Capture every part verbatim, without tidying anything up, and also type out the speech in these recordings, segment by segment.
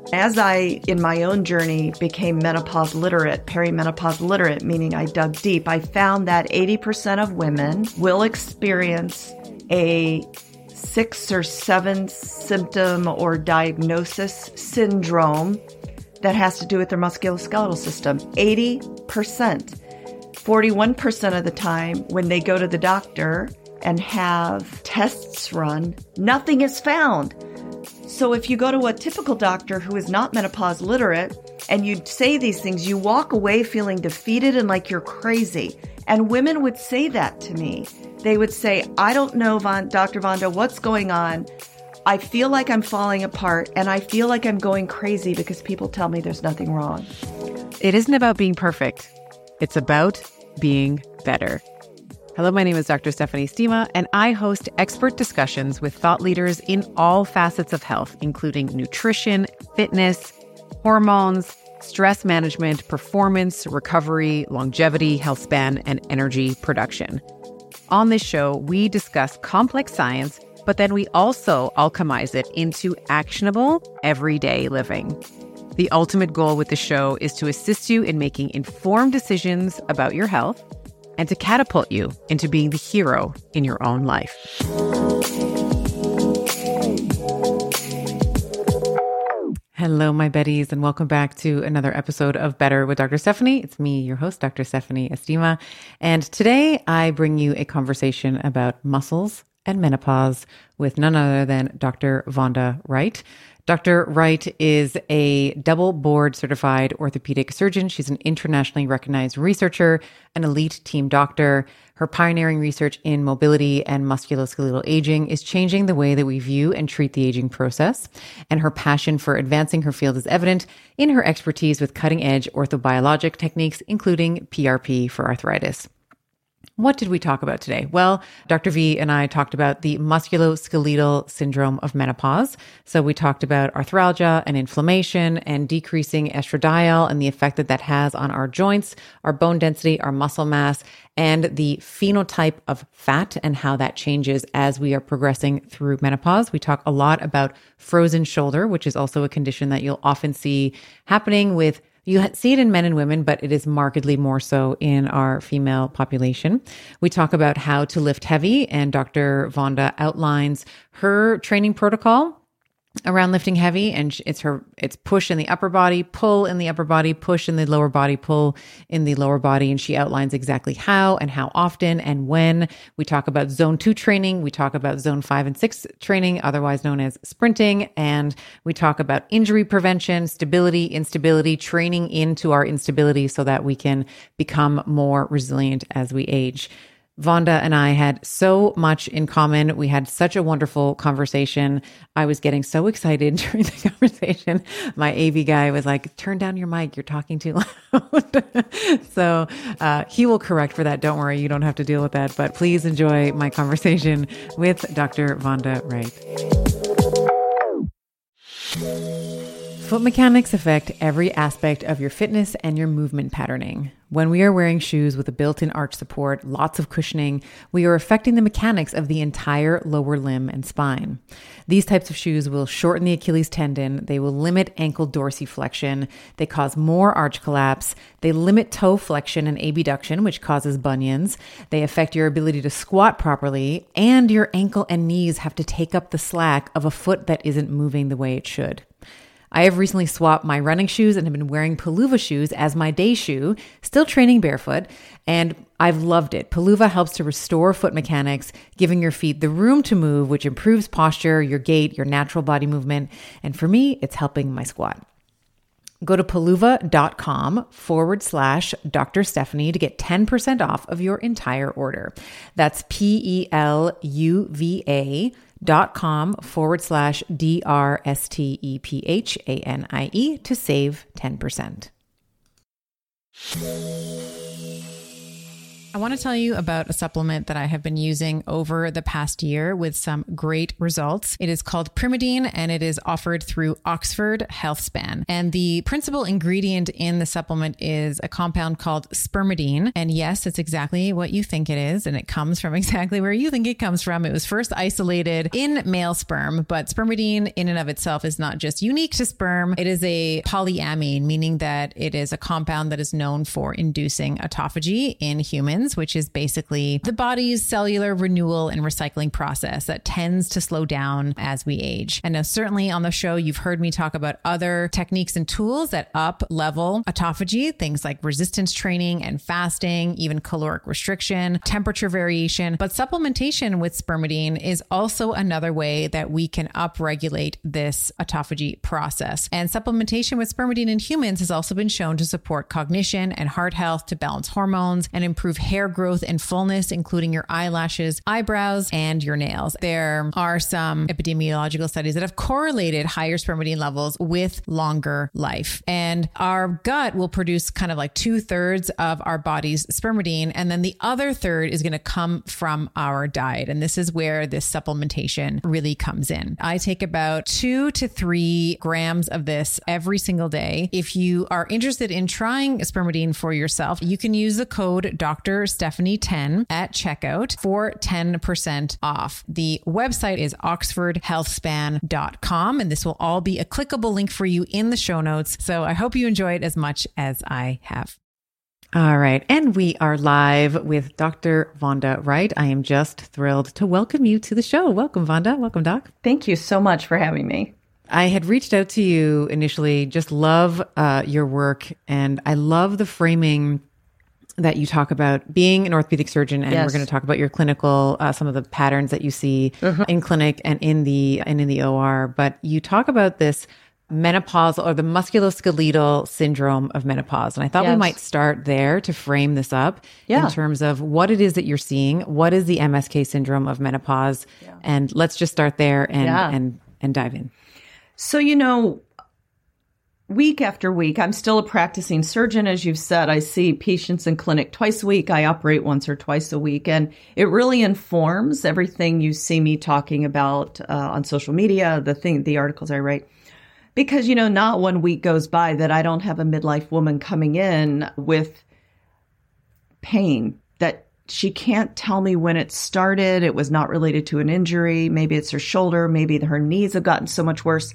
As I, in my own journey, became menopause literate, perimenopause literate, meaning I dug deep, I found that eighty percent of women will experience a six or seven symptom or diagnosis syndrome that has to do with their musculoskeletal system. eighty percent. forty-one percent of the time when they go to the doctor and have tests run, nothing is found. So if you go to a typical doctor who is not menopause literate and you say these things, you walk away feeling defeated and like you're crazy. And women would say that to me. They would say, I don't know, Von, Doctor Vonda, what's going on? I feel like I'm falling apart and I feel like I'm going crazy because people tell me there's nothing wrong. It isn't about being perfect. It's about being better. Hello, my name is Doctor Stephanie Estima, and I host expert discussions with thought leaders in all facets of health, including nutrition, fitness, hormones, stress management, performance, recovery, longevity, health span, and energy production. On this show, we discuss complex science, but then we also alchemize it into actionable, everyday living. The ultimate goal with the show is to assist you in making informed decisions about your health and to catapult you into being the hero in your own life. Hello, my Betties, and welcome back to another episode of Better with Doctor Stephanie. It's me, your host, Doctor Stephanie Estima. And today I bring you a conversation about muscles and menopause with none other than Doctor Vonda Wright. Doctor Wright is a double board certified orthopedic surgeon. She's an internationally recognized researcher, an elite team doctor. Her pioneering research in mobility and musculoskeletal aging is changing the way that we view and treat the aging process. And her passion for advancing her field is evident in her expertise with cutting-edge orthobiologic techniques, including P R P for arthritis. What did we talk about today? Well, Doctor V and I talked about the musculoskeletal syndrome of menopause. So we talked about arthralgia and inflammation and decreasing estradiol and the effect that that has on our joints, our bone density, our muscle mass, and the phenotype of fat and how that changes as we are progressing through menopause. We talk a lot about frozen shoulder, which is also a condition that you'll often see happening with You see it in men and women, but it is markedly more so in our female population. We talk about how to lift heavy, and Doctor Vonda outlines her training protocol around lifting heavy, and it's her it's push in the upper body, pull in the upper body, push in the lower body, pull in the lower body, and she outlines exactly how and how often and when. We talk about zone two training, we talk about zone five and six training, otherwise known as sprinting, and we talk about injury prevention, stability, instability, training into our instability so that we can become more resilient as we age. Vonda and I had so much in common. We had such a wonderful conversation. I was getting so excited during the conversation. My A V guy was like, turn down your mic. You're talking too loud. so uh, he will correct for that. Don't worry. You don't have to deal with that. But please enjoy my conversation with Doctor Vonda Wright. Foot mechanics affect every aspect of your fitness and your movement patterning. When we are wearing shoes with a built-in arch support, lots of cushioning, we are affecting the mechanics of the entire lower limb and spine. These types of shoes will shorten the Achilles tendon, they will limit ankle dorsiflexion, they cause more arch collapse, they limit toe flexion and abduction, which causes bunions, they affect your ability to squat properly, and your ankle and knees have to take up the slack of a foot that isn't moving the way it should. I have recently swapped my running shoes and have been wearing Peluva shoes as my day shoe, still training barefoot, and I've loved it. Peluva helps to restore foot mechanics, giving your feet the room to move, which improves posture, your gait, your natural body movement, and for me, it's helping my squat. Go to peluva.com forward slash Dr. Stephanie to get ten percent off of your entire order. That's P-E-L-U-V-A dot com forward slash D-R-S-T-E-P-H-A-N-I-E to save ten percent. I want to tell you about a supplement that I have been using over the past year with some great results. It is called Primeadine and it is offered through Oxford Healthspan. And the principal ingredient in the supplement is a compound called spermidine. And yes, it's exactly what you think it is. And it comes from exactly where you think it comes from. It was first isolated in male sperm, but spermidine in and of itself is not just unique to sperm. It is a polyamine, meaning that it is a compound that is known for inducing autophagy in humans, which is basically the body's cellular renewal and recycling process that tends to slow down as we age. And now certainly on the show, you've heard me talk about other techniques and tools that up level autophagy, things like resistance training and fasting, even caloric restriction, temperature variation. But supplementation with spermidine is also another way that we can upregulate this autophagy process. And supplementation with spermidine in humans has also been shown to support cognition and heart health, to balance hormones and improve hair growth and fullness, including your eyelashes, eyebrows, and your nails. There are some epidemiological studies that have correlated higher spermidine levels with longer life. And our gut will produce kind of like two thirds of our body's spermidine. And then the other third is going to come from our diet. And this is where this supplementation really comes in. I take about two to three grams of this every single day. If you are interested in trying spermidine for yourself, you can use the code Doctor Stephanie ten at checkout for ten percent off. The website is oxford healthspan dot com, and this will all be a clickable link for you in the show notes. So I hope you enjoy it as much as I have. All right. And we are live with Doctor Vonda Wright. I am just thrilled to welcome you to the show. Welcome, Vonda. Welcome, Doc. Thank you so much for having me. I had reached out to you initially, just love uh, your work. And I love the framing that you talk about being an orthopedic surgeon, and yes. We're going to talk about your clinical, uh, some of the patterns that you see uh-huh. in clinic and in the and in the O R. But you talk about this menopause or the musculoskeletal syndrome of menopause, and I thought yes. we might start there to frame this up yeah. in terms of what it is that you're seeing. What is the M S K syndrome of menopause? Yeah. And let's just start there and yeah. and and dive in. So you know. Week after week, I'm still a practicing surgeon. As you've said, I see patients in clinic twice a week. I operate once or twice a week. And it really informs everything you see me talking about uh, on social media, the thing, the articles I write. Because, you know, not one week goes by that I don't have a midlife woman coming in with pain that she can't tell me when it started. It was not related to an injury. Maybe it's her shoulder. Maybe her knees have gotten so much worse.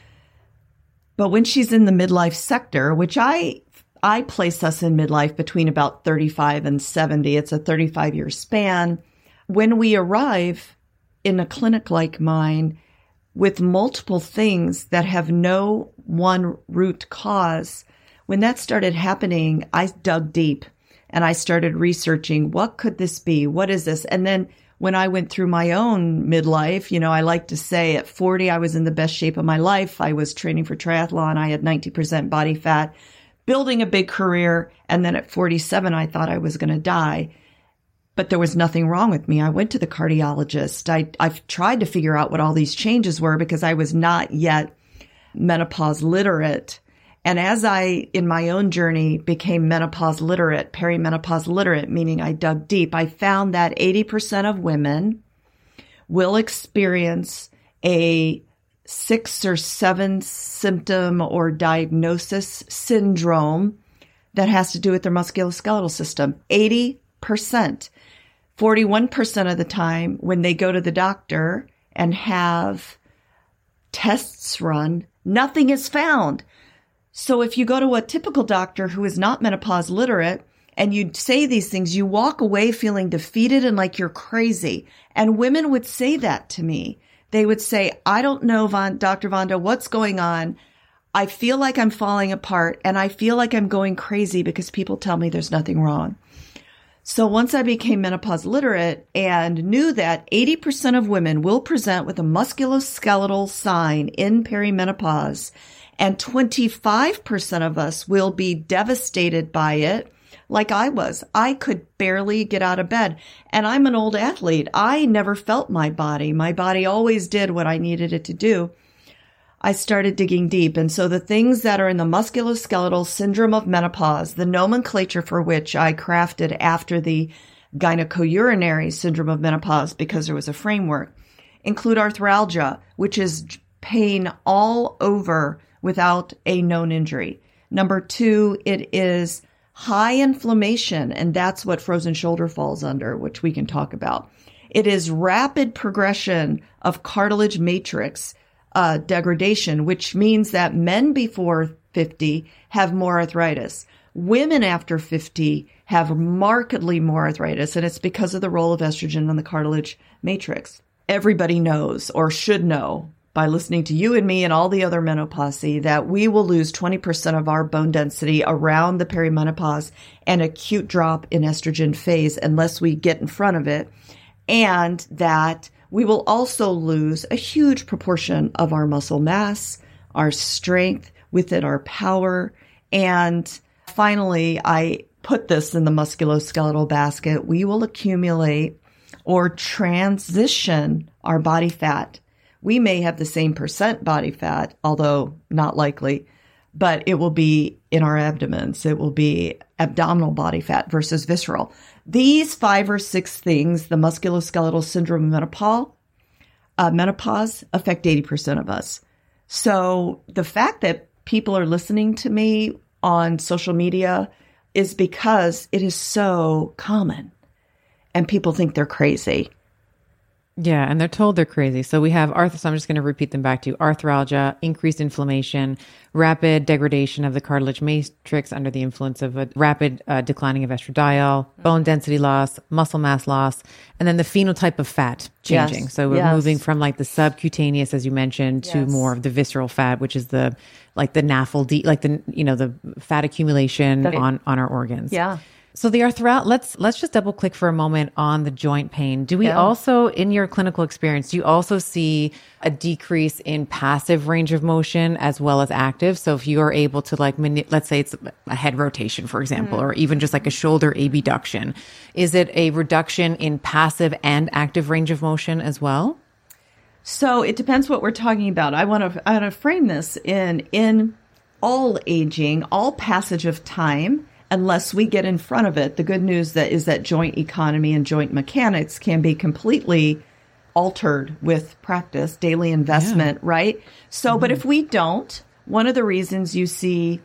But when she's in the midlife sector, which I I place us in midlife between about thirty-five and seventy, it's a thirty-five year span. When we arrive in a clinic like mine with multiple things that have no one root cause, when that started happening, I dug deep and I started researching, what could this be? What is this? And then when I went through my own midlife, you know, I like to say at forty, I was in the best shape of my life. I was training for triathlon. I had ninety percent body fat, building a big career. And then at forty-seven, I thought I was going to die. But there was nothing wrong with me. I went to the cardiologist. I, I've tried to figure out what all these changes were because I was not yet menopause literate. And as I, in my own journey, became menopause literate, perimenopause literate, meaning I dug deep, I found that eighty percent of women will experience a six or seven symptom or diagnosis syndrome that has to do with their musculoskeletal system. eighty percent. forty-one percent of the time when they go to the doctor and have tests run, nothing is found. So if you go to a typical doctor who is not menopause literate and you say these things, you walk away feeling defeated and like you're crazy. And women would say that to me. They would say, I don't know, Von, Doctor Vonda, what's going on? I feel like I'm falling apart and I feel like I'm going crazy because people tell me there's nothing wrong. So once I became menopause literate and knew that eighty percent of women will present with a musculoskeletal sign in perimenopause, and twenty-five percent of us will be devastated by it, like I was. I could barely get out of bed. And I'm an old athlete. I never felt my body. My body always did what I needed it to do. I started digging deep. And so the things that are in the musculoskeletal syndrome of menopause, the nomenclature for which I crafted after the gynecourinary syndrome of menopause because there was a framework, include arthralgia, which is pain all over without a known injury. Number two, it is high inflammation, and that's what frozen shoulder falls under, which we can talk about. It is rapid progression of cartilage matrix uh, degradation, which means that men before fifty have more arthritis. Women after fifty have markedly more arthritis, and it's because of the role of estrogen on the cartilage matrix. Everybody knows, or should know, by listening to you and me and all the other menopause, that we will lose twenty percent of our bone density around the perimenopause and acute drop in estrogen phase unless we get in front of it. And that we will also lose a huge proportion of our muscle mass, our strength, within our power. And finally, I put this in the musculoskeletal basket. We will accumulate or transition our body fat. We may have the same percent body fat, although not likely, but it will be in our abdomens. It will be abdominal body fat versus visceral. These five or six things, the musculoskeletal syndrome of menopause, uh, menopause affect eighty percent of us. So the fact that people are listening to me on social media is because it is so common and people think they're crazy. Yeah, and they're told they're crazy. So we have arth. So I'm just going to repeat them back to you. Arthralgia, increased inflammation, rapid degradation of the cartilage matrix under the influence of a rapid uh, declining of estradiol, bone density loss, muscle mass loss, and then the phenotype of fat changing. Yes. So we're Yes. moving from like the subcutaneous, as you mentioned, to Yes. more of the visceral fat, which is the like the N A F L D, like the you know the fat accumulation The- on on our organs. Yeah. So the arthral, let's let's just double click for a moment on the joint pain. Do we Yeah. also, in your clinical experience, do you also see a decrease in passive range of motion as well as active? So if you are able to like, mani- let's say it's a head rotation, for example, Mm-hmm. or even just like a shoulder abduction, is it a reduction in passive and active range of motion as well? So it depends what we're talking about. I want to I want to frame this in in all aging, all passage of time, unless we get in front of it. The good news that is that joint economy and joint mechanics can be completely altered with practice, daily investment, yeah. right? So, mm-hmm. but if we don't, one of the reasons you see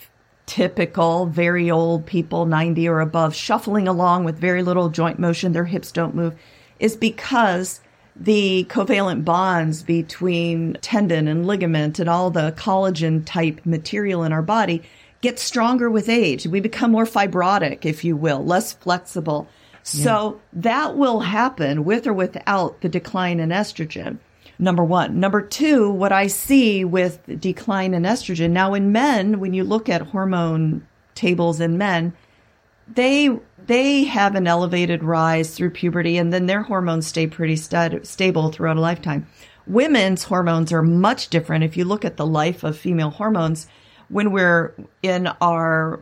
typical, very old people, ninety or above, shuffling along with very little joint motion, their hips don't move, is because the covalent bonds between tendon and ligament and all the collagen type material in our body get stronger with age. We become more fibrotic, if you will, less flexible. So yeah. that will happen with or without the decline in estrogen. Number one. Number two, what I see with decline in estrogen. Now in men, when you look at hormone tables in men, they they have an elevated rise through puberty, and then their hormones stay pretty st- stable throughout a lifetime. Women's hormones are much different. If you look at the life of female hormones, when we're in our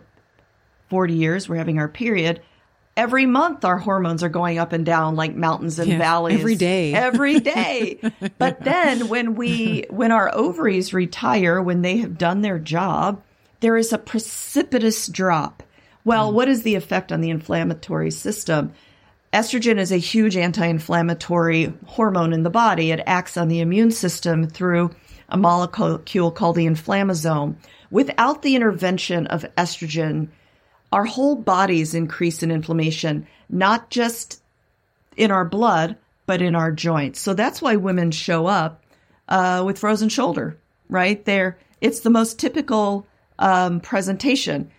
forty years, we're having our period, every month our hormones are going up and down like mountains and yes, valleys. Every day. Every day. But then when we, when our ovaries retire, when they have done their job, there is a precipitous drop. Well, mm. what is the effect on the inflammatory system? Estrogen is a huge anti-inflammatory hormone in the body. It acts on the immune system through a molecule called the inflammasome. Without the intervention of estrogen, our whole bodies increase in inflammation, not just in our blood, but in our joints. So that's why women show up uh, with frozen shoulder, right? They're, it's the most typical um, presentation.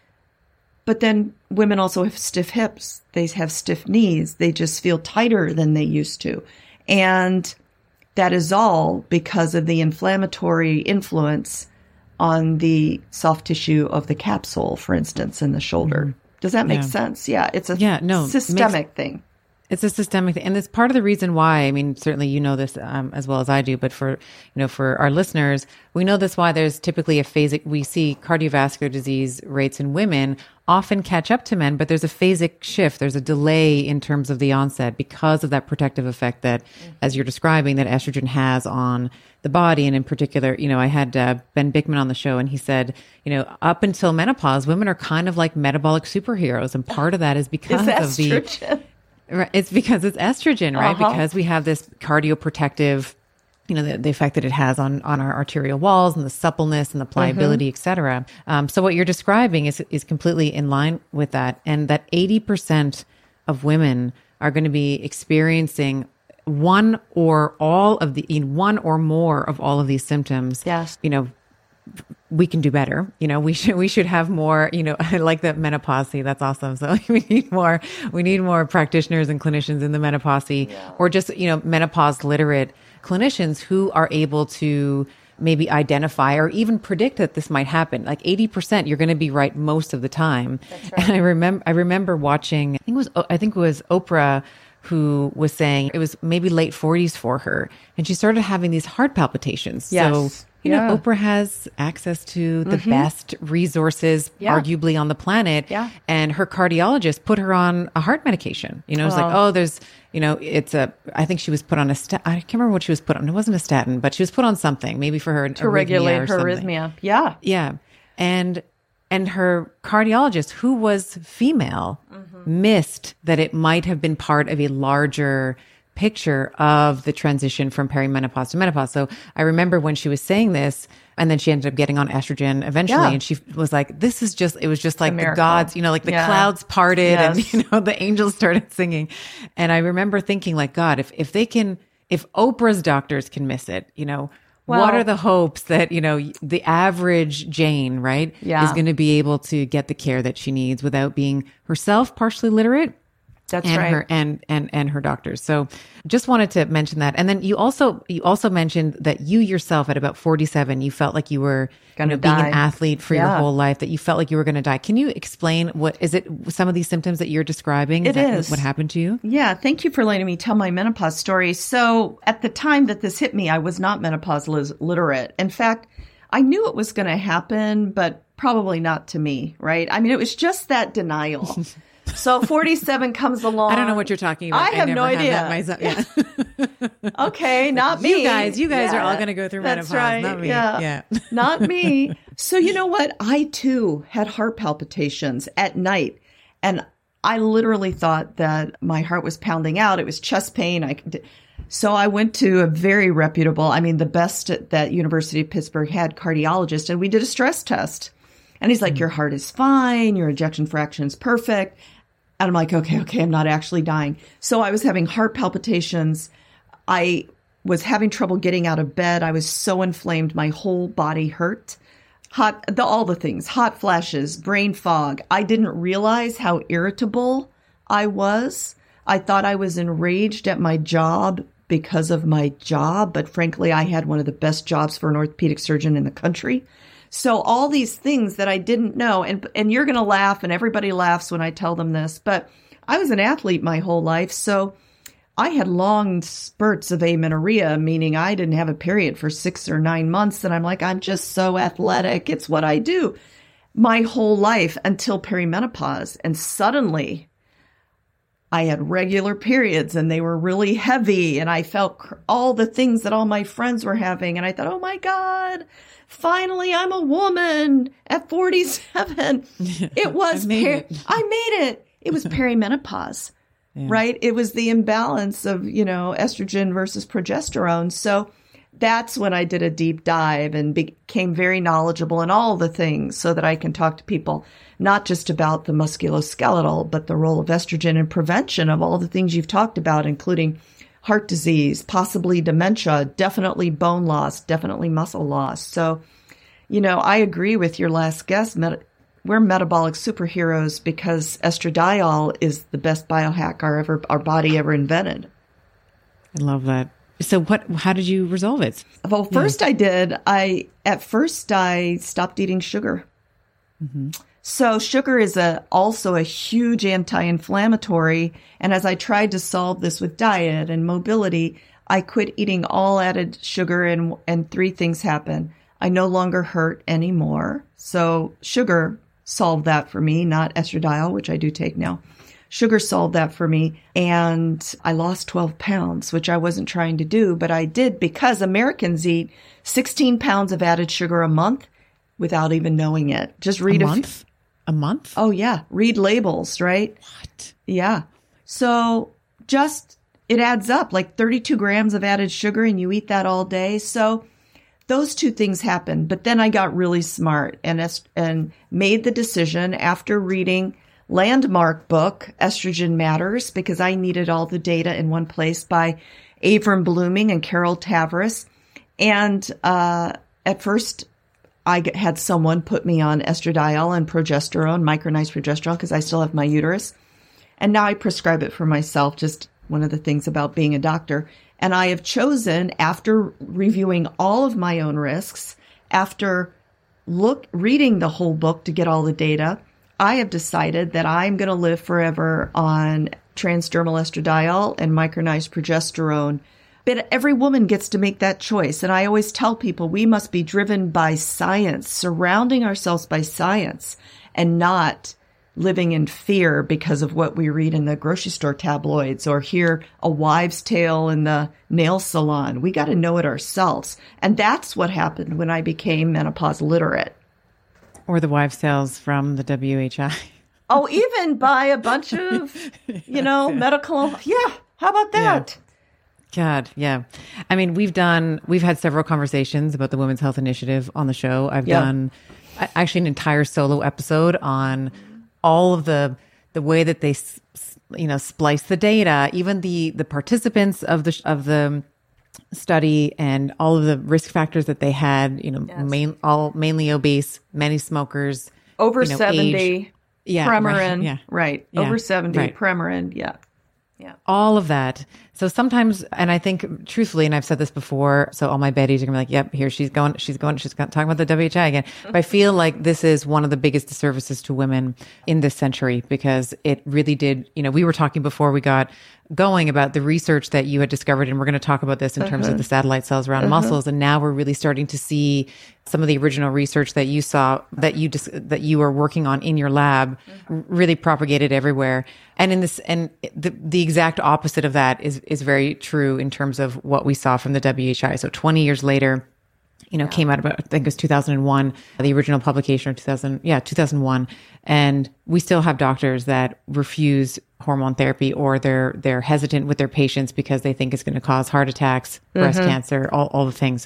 But then women also have stiff hips. They have stiff knees. They just feel tighter than they used to. And that is all because of the inflammatory influence on the soft tissue of the capsule, for instance, in the shoulder. Mm-hmm. Does that make yeah. sense? Yeah, it's a yeah, no, systemic makes, thing. It's a systemic thing. And it's part of the reason why, I mean, certainly you know this um, as well as I do, but for, you know, for our listeners, we know this why there's typically a phasic, we see cardiovascular disease rates in women often catch up to men, but there's a phasic shift. There's a delay in terms of the onset because of that protective effect that, mm-hmm. as you're describing, that estrogen has on the body. And in particular, you know, I had uh, Ben Bickman on the show, and he said, you know, up until menopause, women are kind of like metabolic superheroes. And part of that is because is of the... It's because it's estrogen, right? Uh-huh. Because we have this cardioprotective, you know, the, the effect that it has on, on our arterial walls and the suppleness and the pliability, mm-hmm. et cetera. Um, so what you're describing is, is completely in line with that. And that eighty percent of women are going to be experiencing one or all of the, one or more of all of these symptoms. Yes. You know, we can do better. You know, we should, we should have more, you know, I like the menopause. That's awesome. So we need more, we need more practitioners and clinicians in the menopause, yeah. or just, you know, menopause literate clinicians who are able to maybe identify or even predict that this might happen. Like eighty percent, you're going to be right most of the time. That's right. And I remember, I remember watching, I think it was, I think it was Oprah who was saying it was maybe late forties for her. And she started having these heart palpitations. Yes. So, you yeah. know, Oprah has access to the mm-hmm. best resources, yeah. arguably on the planet. Yeah. And her cardiologist put her on a heart medication. You know, it's oh. like, oh, there's, you know, it's a, I think she was put on a stat. I can't remember what she was put on. It wasn't a statin, but she was put on something, maybe for her to regulate her arrhythmia. Yeah. Yeah. And, and her cardiologist, who was female, mm-hmm. missed that it might have been part of a larger picture of the transition from perimenopause to menopause. So I remember when she was saying this, and then she ended up getting on estrogen eventually. Yeah. And she was like, this is just, it was just like the gods, you know, like the yeah. clouds parted yes. and, you know, the angels started singing. And I remember thinking like, God, if, if they can, if Oprah's doctors can miss it, you know, well, what are the hopes that, you know, the average Jane, right, yeah. is going to be able to get the care that she needs without being herself partially literate? That's and right. Her, and, and, and her doctors. So just wanted to mention that. And then you also, you also mentioned that you yourself at about forty-seven, you felt like you were you know, being an athlete for yeah. your whole life, that you felt like you were going to die. Can you explain what, is it some of these symptoms that you're describing? Is it is. What happened to you? Yeah. Thank you for letting me tell my menopause story. So at the time that this hit me, I was not menopause literate. In fact, I knew it was going to happen, but probably not to me, right? I mean, it was just that denial. So forty-seven comes along. I don't know what you're talking about. I have I no idea. Myself. Yeah. Okay, not me. You guys, you guys yeah. are all going to go through That's menopause, right. not me. Yeah. yeah. Not me. So you know what? I too had heart palpitations at night, and I literally thought that my heart was pounding out. It was chest pain. I So I went to a very reputable, I mean, the best at that University of Pittsburgh had cardiologist, and we did a stress test. And he's like, mm-hmm. your heart is fine. Your ejection fraction is perfect. And I'm like, okay, okay, I'm not actually dying. So I was having heart palpitations. I was having trouble getting out of bed. I was so inflamed. My whole body hurt. Hot, the, all the things, hot flashes, brain fog. I didn't realize how irritable I was. I thought I was enraged at my job because of my job. But frankly, I had one of the best jobs for an orthopedic surgeon in the country. So all these things that I didn't know, and and you're going to laugh, and everybody laughs when I tell them this, but I was an athlete my whole life. So I had long spurts of amenorrhea, meaning I didn't have a period for six or nine months. And I'm like, I'm just so athletic. It's what I do my whole life until perimenopause. And suddenly I had regular periods, and they were really heavy, and I felt cr- all the things that all my friends were having. And I thought, oh my God, finally I'm a woman at forty-seven. It was, I made, per- it. I made it. It was perimenopause, yeah. right? It was the imbalance of, you know, estrogen versus progesterone. So that's when I did a deep dive and became very knowledgeable in all the things so that I can talk to people, not just about the musculoskeletal, but the role of estrogen in prevention of all the things you've talked about, including heart disease, possibly dementia, definitely bone loss, definitely muscle loss. So, you know, I agree with your last guest. Met- we're metabolic superheroes because estradiol is the best biohack our ever our body ever invented. I love that. So what, how did you resolve it? Well, first yeah. I did, I, at first I stopped eating sugar. Mm-hmm. So sugar is a, also a huge anti-inflammatory. And as I tried to solve this with diet and mobility, I quit eating all added sugar, and, and three things happened. I no longer hurt anymore. So sugar solved that for me, not estradiol, which I do take now. Sugar solved that for me. And I lost twelve pounds, which I wasn't trying to do, but I did because Americans eat sixteen pounds of added sugar a month without even knowing it. Just read a a month. F- a month? Oh, yeah. Read labels, right? What? Yeah. So just, it adds up like thirty-two grams of added sugar and you eat that all day. So those two things happened. But then I got really smart and, est- and made the decision after reading landmark book, Estrogen Matters, because I needed all the data in one place by Avram Blooming and Carol Tavris. And uh, at first, I had someone put me on estradiol and progesterone, micronized progesterone, because I still have my uterus. And now I prescribe it for myself, just one of the things about being a doctor. And I have chosen, after reviewing all of my own risks, after look reading the whole book to get all the data, I have decided that I'm going to live forever on transdermal estradiol and micronized progesterone. But every woman gets to make that choice. And I always tell people we must be driven by science, surrounding ourselves by science, and not living in fear because of what we read in the grocery store tabloids or hear a wives' tale in the nail salon. We got to know it ourselves. And that's what happened when I became menopause literate. Or the wives' tales from the W H I. Oh, even by a bunch of, you know, yeah. medical. Yeah. How about that? Yeah. God, yeah. I mean, we've done, we've had several conversations about the Women's Health Initiative on the show. I've yeah. done actually an entire solo episode on all of the the way that they, you know, splice the data, even the the participants of the of the study and all of the risk factors that they had, you know, yes. main, all mainly obese, many smokers, over you know, seventy, age. Yeah, Premarin, right, yeah. right, yeah, over seventy, right. Premarin, yeah. Yeah. All of that. So sometimes, and I think truthfully, and I've said this before, so all my Bettys are gonna be like, yep, here she's going, she's going, she's talking about the W H I again. But I feel like this is one of the biggest disservices to women in this century because it really did, you know, we were talking before we got going about the research that you had discovered, and we're going to talk about this in uh-huh. terms of the satellite cells around uh-huh. muscles. And now we're really starting to see some of the original research that you saw, that you just, that you were working on in your lab, uh-huh. really propagated everywhere. And in this, and the the exact opposite of that is is very true in terms of what we saw from the W H I. So twenty years later, you know, yeah. came out about, I think it was two thousand one, the original publication of two thousand, yeah, two thousand one. And we still have doctors that refuse hormone therapy, or they're, they're hesitant with their patients because they think it's going to cause heart attacks, breast mm-hmm. cancer, all, all the things.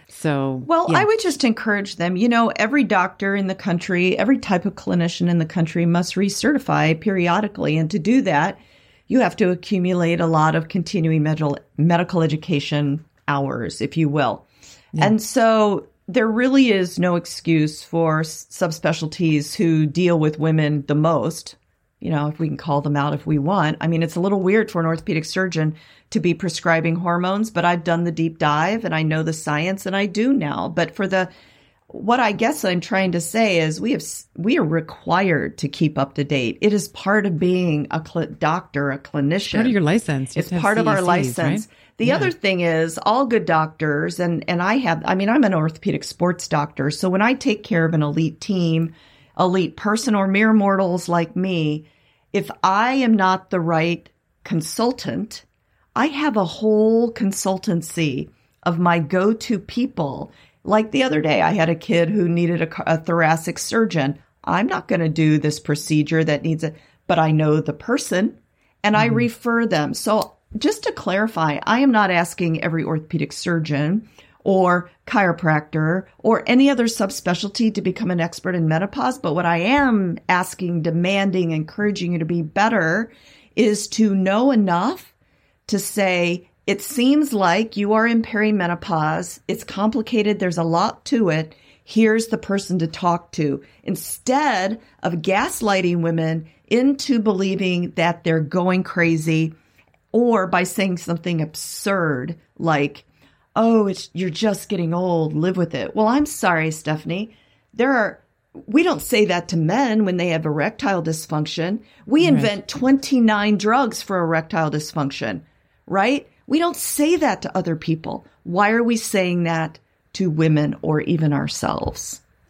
So, well, yeah. I would just encourage them, you know, every doctor in the country, every type of clinician in the country must recertify periodically. And to do that, you have to accumulate a lot of continuing medical, medical education hours, if you will. Yeah. And so there really is no excuse for subspecialties who deal with women the most, you know, if we can call them out if we want. I mean, it's a little weird for an orthopedic surgeon to be prescribing hormones, but I've done the deep dive and I know the science and I do now. But for the, what I guess I'm trying to say is we have, we are required to keep up to date. It is part of being a cl- doctor, a clinician. Part of your license. You it's part of our license. Right? The yeah. other thing is all good doctors, and, and I have, I mean, I'm an orthopedic sports doctor. So when I take care of an elite team, elite person, or mere mortals like me, if I am not the right consultant, I have a whole consultancy of my go-to people. Like the other day, I had a kid who needed a, a thoracic surgeon. I'm not going to do this procedure that needs it, but I know the person and mm-hmm. I refer them. So just to clarify, I am not asking every orthopedic surgeon or chiropractor or any other subspecialty to become an expert in menopause. But what I am asking, demanding, encouraging you to be better is to know enough to say, it seems like you are in perimenopause. It's complicated. There's a lot to it. Here's the person to talk to, instead of gaslighting women into believing that they're going crazy, or by saying something absurd like, oh, it's, you're just getting old, live with it. Well, I'm sorry, Stephanie. There are, we don't say that to men when they have erectile dysfunction. We right. invent twenty-nine drugs for erectile dysfunction, right? We don't say that to other people. Why are we saying that to women or even ourselves?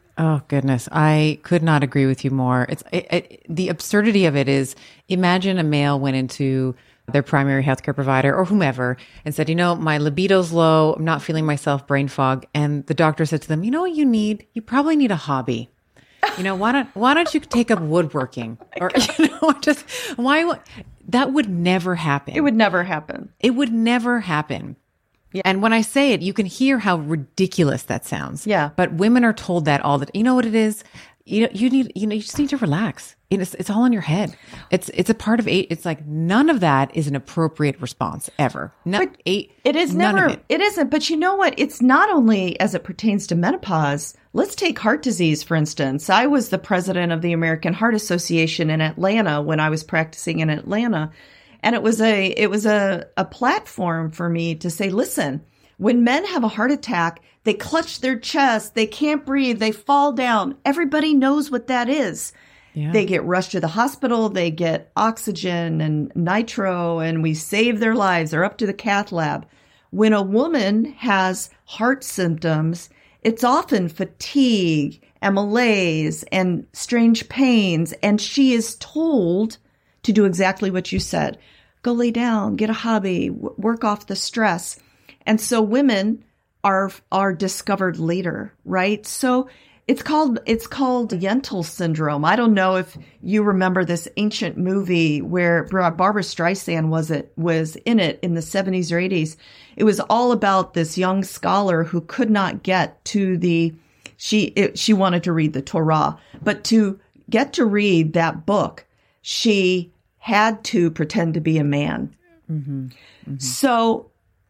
Oh, goodness. I could not agree with you more. It's it, it, the absurdity of it is, imagine a male went into their primary healthcare provider or whomever and said, you know, my libido's low. I'm not feeling myself, brain fog. And the doctor said to them, you know what you need? You probably need a hobby. You know, why don't, why don't you take up woodworking or, you know, just why, that would never happen. It would never happen. It would never happen. Yeah. And when I say it, you can hear how ridiculous that sounds. Yeah. But women are told that all the time. You know what it is? You know, you need, you know, you just need to relax. It's, it's all in your head. It's, it's a part of eight. It's like none of that is an appropriate response ever. No, but eight. It is none never, of it. it isn't. But you know what? It's not only as it pertains to menopause. Let's take heart disease, for instance. I was the president of the American Heart Association in Atlanta when I was practicing in Atlanta. And it was a, it was a, a platform for me to say, listen, when men have a heart attack, they clutch their chest, they can't breathe, they fall down. Everybody knows what that is. Yeah. They get rushed to the hospital, they get oxygen and nitro, and we save their lives. They're up to the cath lab. When a woman has heart symptoms, it's often fatigue and malaise and strange pains, and she is told to do exactly what you said. Go lay down, get a hobby, w- work off the stress. And so women are are discovered later, right? So it's called it's called Yentl syndrome. I don't know if you remember this ancient movie where Barbara Streisand was it was in it in the seventies or eighties. It was all about this young scholar who could not get to the she it, she wanted to read the Torah, but to get to read that book, she had to pretend to be a man. Mm-hmm. Mm-hmm. So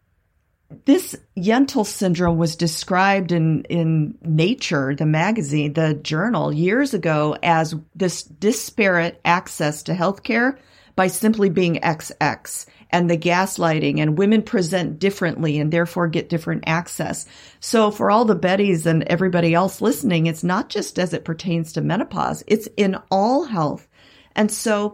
this Yentl syndrome was described in, in Nature, the magazine, the journal, years ago as this disparate access to healthcare by simply being X X and the gaslighting, and women present differently and therefore get different access. So for all the Bettys and everybody else listening, it's not just as it pertains to menopause, it's in all health. And so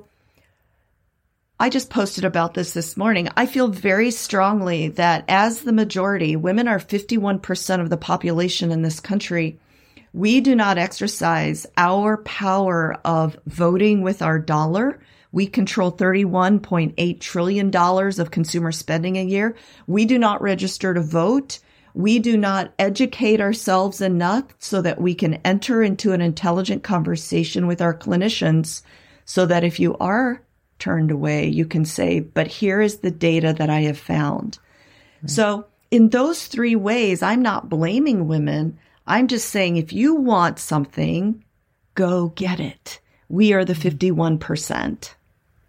I just posted about this this morning. I feel very strongly that as the majority, women are fifty-one percent of the population in this country. We do not exercise our power of voting with our dollar. We control thirty-one point eight trillion dollars of consumer spending a year. We do not register to vote. We do not educate ourselves enough so that we can enter into an intelligent conversation with our clinicians so that if you are turned away, you can say, but here is the data that I have found. Right. So in those three ways, I'm not blaming women. I'm just saying, if you want something, go get it. We are the fifty-one percent.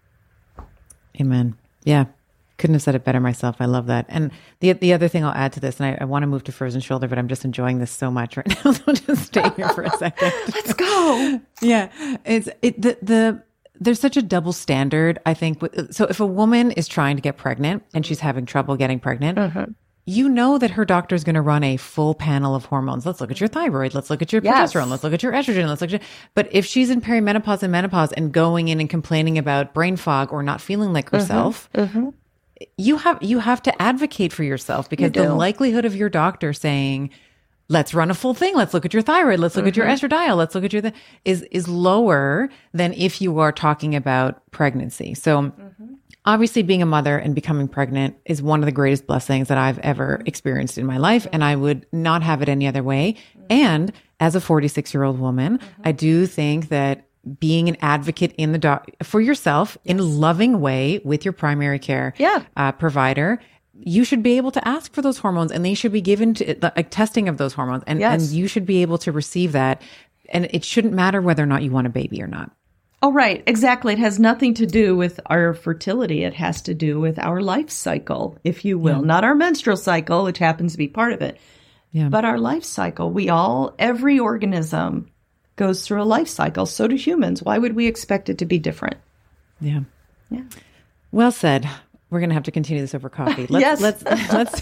Amen. Yeah. Couldn't have said it better myself. I love that. And the the other thing I'll add to this, and I, I want to move to Frozen Shoulder, but I'm just enjoying this so much right now. So just stay here for a second. Let's go. Yeah. It's it the the there's such a double standard, I think. So if a woman is trying to get pregnant and she's having trouble getting pregnant, uh-huh. you know that her doctor is going to run a full panel of hormones. Let's look at your thyroid. Let's look at your yes. progesterone. Let's look at your estrogen. Let's look at your... But if she's in perimenopause and menopause and going in and complaining about brain fog or not feeling like herself, uh-huh. Uh-huh. you have you have to advocate for yourself, because the likelihood of your doctor saying, let's run a full thing, let's look at your thyroid, let's look mm-hmm. at your estradiol, let's look at your, th- is, is lower than if you are talking about pregnancy. So mm-hmm. obviously being a mother and becoming pregnant is one of the greatest blessings that I've ever experienced in my life. And I would not have it any other way. Mm-hmm. And as a forty-six year old woman, mm-hmm. I do think that being an advocate in the doc for yourself yes. in a loving way with your primary care yeah. uh, provider, you should be able to ask for those hormones, and they should be given to like uh, testing of those hormones, and, yes. and you should be able to receive that. And it shouldn't matter whether or not you want a baby or not. Oh, right. Exactly. It has nothing to do with our fertility. It has to do with our life cycle, if you will, yeah. not our menstrual cycle, which happens to be part of it, yeah. but our life cycle. We all, every organism goes through a life cycle. So do humans. Why would we expect it to be different? Yeah. Yeah. Well said. We're going to have to continue this over coffee. Let's, yes. Let's,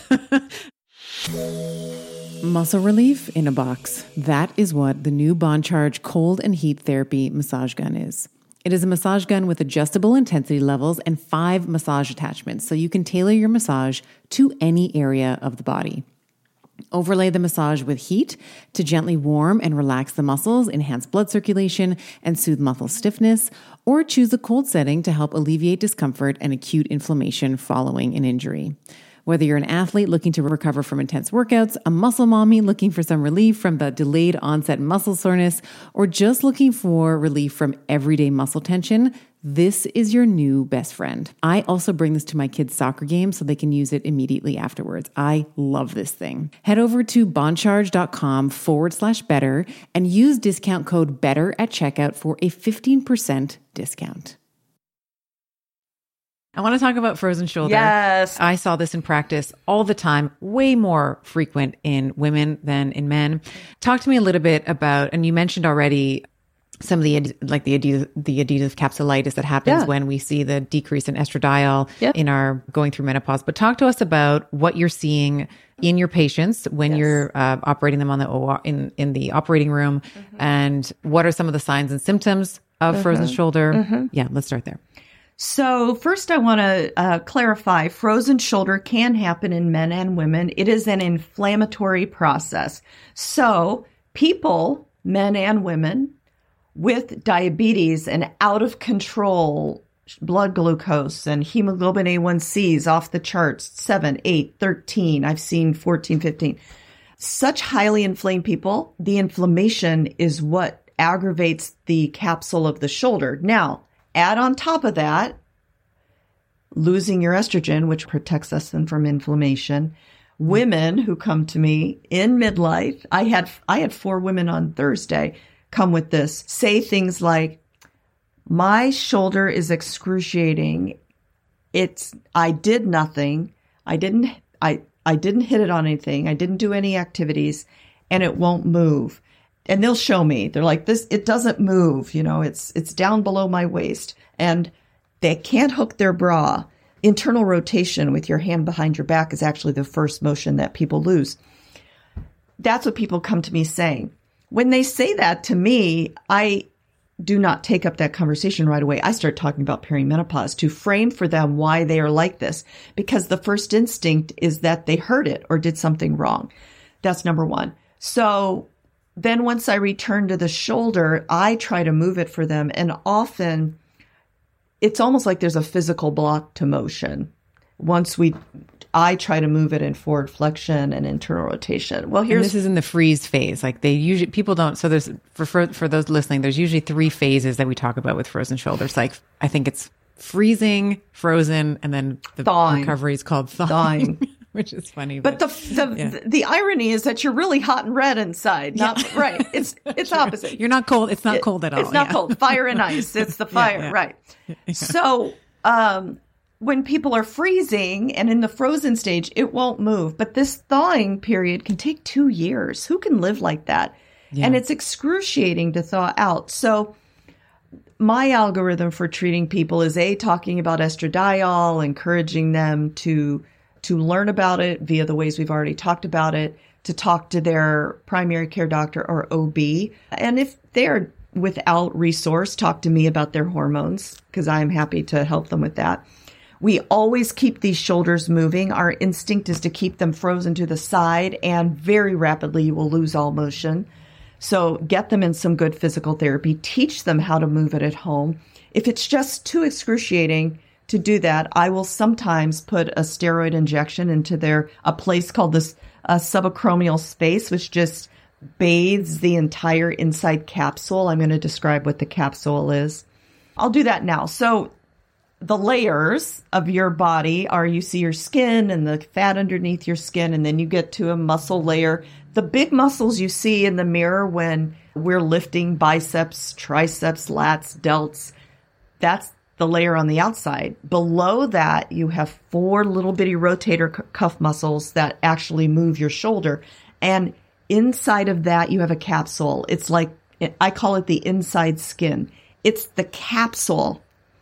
let's. Muscle relief in a box. That is what the new Bond Charge cold and heat therapy massage gun is. It is a massage gun with adjustable intensity levels and five massage attachments, so you can tailor your massage to any area of the body. Overlay the massage with heat to gently warm and relax the muscles, enhance blood circulation, and soothe muscle stiffness, or choose a cold setting to help alleviate discomfort and acute inflammation following an injury. Whether you're an athlete looking to recover from intense workouts, a muscle mommy looking for some relief from the delayed onset muscle soreness, or just looking for relief from everyday muscle tension, this is your new best friend. I also bring this to my kids' soccer games so they can use it immediately afterwards. I love this thing. Head over to boncharge.com forward slash better and use discount code BETTER at checkout for a fifteen percent discount. I want to talk about frozen shoulder. Yes. I saw this in practice all the time, way more frequent in women than in men. Talk to me a little bit about, and you mentioned already some of the, like the adhesive, the adhesive capsulitis that happens Yeah. when we see the decrease in estradiol Yep. in our going through menopause. But talk to us about what you're seeing in your patients when Yes. you're uh, operating them on the O R, in, in the operating room, mm-hmm. and what are some of the signs and symptoms of mm-hmm. frozen shoulder? Mm-hmm. Yeah, let's start there. So first I want to uh, clarify, frozen shoulder can happen in men and women. It is an inflammatory process. So people, men and women, with diabetes and out of control blood glucose and hemoglobin A one C's off the charts, seven, eight, thirteen, I've seen fourteen, fifteen. Such highly inflamed people, the inflammation is what aggravates the capsule of the shoulder. Now, add on top of that, losing your estrogen, which protects us from inflammation. Women who come to me in midlife, I had I had four women on Thursday come with this, say things like, my shoulder is excruciating. It's I did nothing. I didn't I I didn't hit it on anything. I didn't do any activities, and it won't move. And they'll show me. They're like, this, it doesn't move. You know, it's, it's down below my waist, and they can't hook their bra. Internal rotation with your hand behind your back is actually the first motion that people lose. That's what people come to me saying. When they say that to me, I do not take up that conversation right away. I start talking about perimenopause to frame for them why they are like this, because the first instinct is that they heard it or did something wrong. That's number one. So then once I return to the shoulder, I try to move it for them. And often it's almost like there's a physical block to motion. Once we, I try to move it in forward flexion and internal rotation. Well, here's, and this is in the freeze phase. Like they usually, people don't, so there's, for, for, for those listening, there's usually three phases that we talk about with frozen shoulders. Like, I think it's freezing, frozen, and then the thawing. Recovery is called thawing. thawing. Which is funny. But, but the the, yeah. the the irony is that you're really hot and red inside. Not yeah. right. It's it's opposite. You're not cold. It's not it, cold at all. It's not yeah. cold. Fire and ice. It's the fire. Yeah, yeah. Right. Yeah. So um, when people are freezing and in the frozen stage, it won't move. But this thawing period can take two years. Who can live like that? Yeah. And it's excruciating to thaw out. So my algorithm for treating people is A, talking about estradiol, encouraging them to to learn about it via the ways we've already talked about it, to talk to their primary care doctor or O B. And if they're without resource, talk to me about their hormones, because I'm happy to help them with that. We always keep these shoulders moving. Our instinct is to keep them frozen to the side, and very rapidly you will lose all motion. So get them in some good physical therapy. Teach them how to move it at home. If it's just too excruciating to do that, I will sometimes put a steroid injection into their, a place called this uh, subacromial space, which just bathes the entire inside capsule. I'm going to describe what the capsule is. I'll do that now. So the layers of your body are, you see your skin and the fat underneath your skin, and then you get to a muscle layer. The big muscles you see in the mirror when we're lifting biceps, triceps, lats, delts, that's the layer on the outside. Below that, you have four little bitty rotator cuff muscles that actually move your shoulder. And inside of that, you have a capsule. It's like, I call it the inside skin. It's the capsule.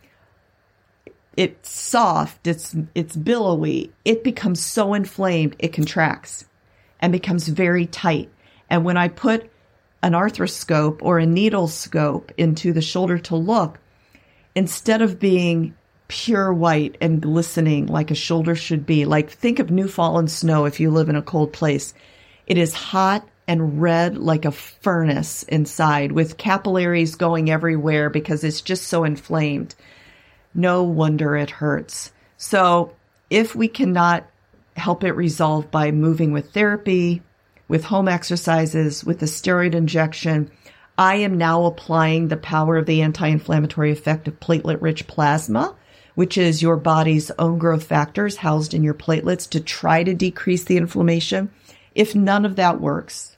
It's soft. It's, it's billowy. It becomes so inflamed, it contracts and becomes very tight. And when I put an arthroscope or a needle scope into the shoulder to look, instead of being pure white and glistening like a shoulder should be, like think of new fallen snow if you live in a cold place, It is hot and red like a furnace inside with capillaries going everywhere because it's just so inflamed. No wonder it hurts. So if we cannot help it resolve by moving with therapy, with home exercises, with a steroid injection, I am now applying the power of the anti-inflammatory effect of platelet-rich plasma, which is your body's own growth factors housed in your platelets to try to decrease the inflammation. If none of that works,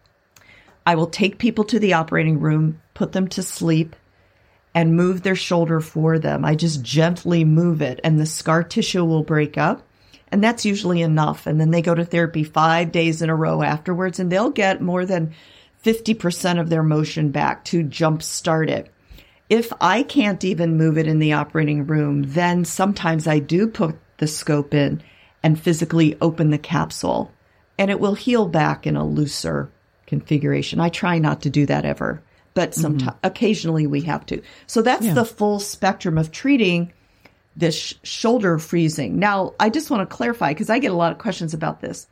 I will take people to the operating room, put them to sleep, and move their shoulder for them. I just gently move it, and the scar tissue will break up, and that's usually enough. And then they go to therapy five days in a row afterwards, and they'll get more than fifty percent of their motion back to jumpstart it. If I can't even move it in the operating room, then sometimes I do put the scope in and physically open the capsule, and it will heal back in a looser configuration. I try not to do that ever, but sometimes, mm-hmm. occasionally we have to. So that's yeah. the full spectrum of treating this sh- shoulder freezing. Now, I just want to clarify, because I get a lot of questions about this.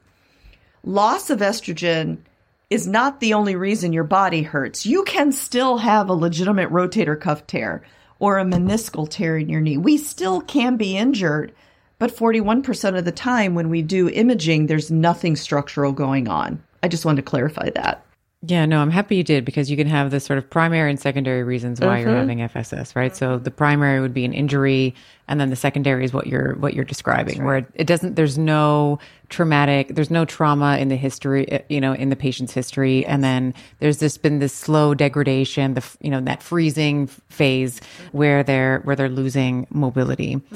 Loss of estrogen is not the only reason your body hurts. You can still have a legitimate rotator cuff tear or a meniscal tear in your knee. We still can be injured, but forty-one percent of the time when we do imaging, there's nothing structural going on. I just wanted to clarify that. Yeah, no, I'm happy you did, because you can have the sort of primary and secondary reasons why mm-hmm. you're having F S S, right? So the primary would be an injury, and then the secondary is what you're what you're describing, right. where it, it doesn't. There's no traumatic, there's no trauma in the history, you know, in the patient's history, yes. and then there's just been this slow degradation, the you know that freezing phase where they're where they're losing mobility. Mm-hmm.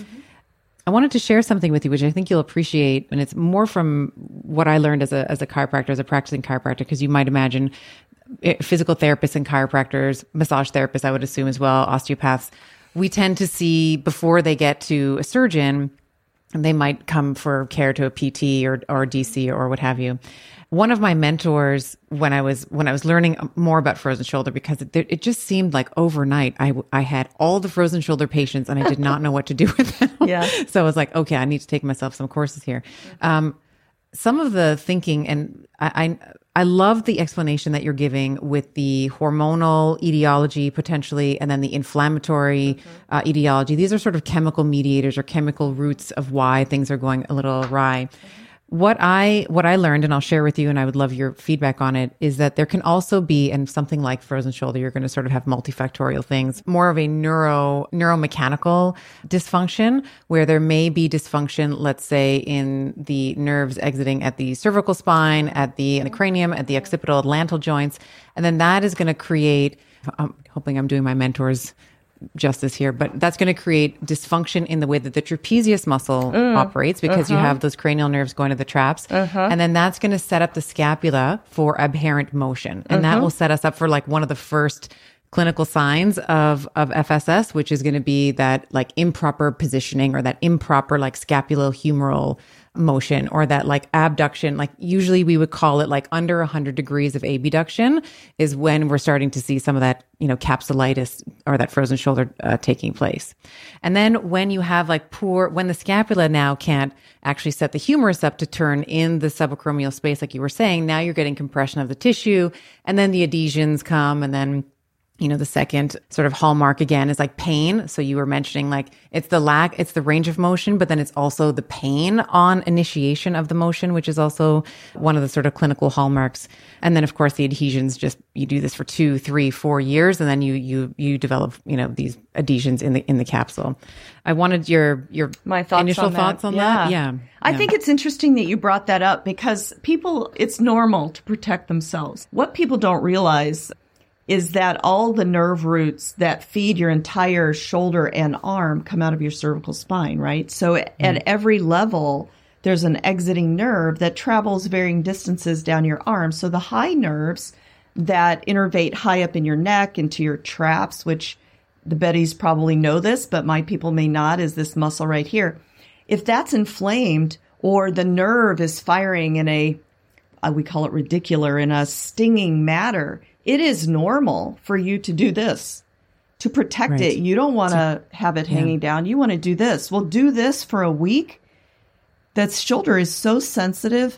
I wanted to share something with you, which I think you'll appreciate. And it's more from what I learned as a, as a chiropractor, as a practicing chiropractor, because you might imagine it, physical therapists and chiropractors, massage therapists, I would assume as well, osteopaths, we tend to see before they get to a surgeon, and they might come for care to a P T or, or D C or what have you. One of my mentors, when I was when I was learning more about frozen shoulder, because it, it just seemed like overnight I, I had all the frozen shoulder patients and I did not know what to do with them. Yeah. So I was like, okay, I need to take myself some courses here. Um, some of the thinking, and I, I I love the explanation that you're giving with the hormonal etiology potentially, and then the inflammatory mm-hmm. uh, etiology. These are sort of chemical mediators or chemical roots of why things are going a little awry. Mm-hmm. What I what I learned, and I'll share with you, and I would love your feedback on it, is that there can also be, and something like frozen shoulder, you're going to sort of have multifactorial things, more of a neuro neuromechanical dysfunction, where there may be dysfunction, let's say, in the nerves exiting at the cervical spine, at the, in the cranium, at the occipital atlantal joints, and then that is going to create, I'm hoping I'm doing my mentor's justice here, but that's going to create dysfunction in the way that the trapezius muscle mm. operates, because uh-huh. you have those cranial nerves going to the traps. Uh-huh. And then that's going to set up the scapula for aberrant motion. And uh-huh. that will set us up for like one of the first clinical signs of, of F S S, which is going to be that like improper positioning or that improper like scapulohumeral motion, or that like abduction. Like usually we would call it like under one hundred degrees of abduction is when we're starting to see some of that, you know, capsulitis or that frozen shoulder uh, taking place. And then when you have like poor, when the scapula now can't actually set the humerus up to turn in the subacromial space, like you were saying, now you're getting compression of the tissue, and then the adhesions come, and then you know, the second sort of hallmark again is like pain. So you were mentioning like it's the lack, it's the range of motion, but then it's also the pain on initiation of the motion, which is also one of the sort of clinical hallmarks. And then of course the adhesions, just you do this for two, three, four years, and then you you you develop, you know, these adhesions in the in the capsule. I wanted your your My thoughts initial on thoughts that. on yeah. that. Yeah. I yeah. think it's interesting that you brought that up, because people, it's normal to protect themselves. What people don't realize is that all the nerve roots that feed your entire shoulder and arm come out of your cervical spine, right? So mm. at every level, there's an exiting nerve that travels varying distances down your arm. So the high nerves that innervate high up in your neck into your traps, which the Bettys probably know this, but my people may not, is this muscle right here. If that's inflamed, or the nerve is firing in a, uh, we call it radicular, in a stinging manner, it is normal for you to do this to protect right. it. You don't want to so, have it hanging yeah. down. You want to do this. Well, do this for a week. That shoulder is so sensitive.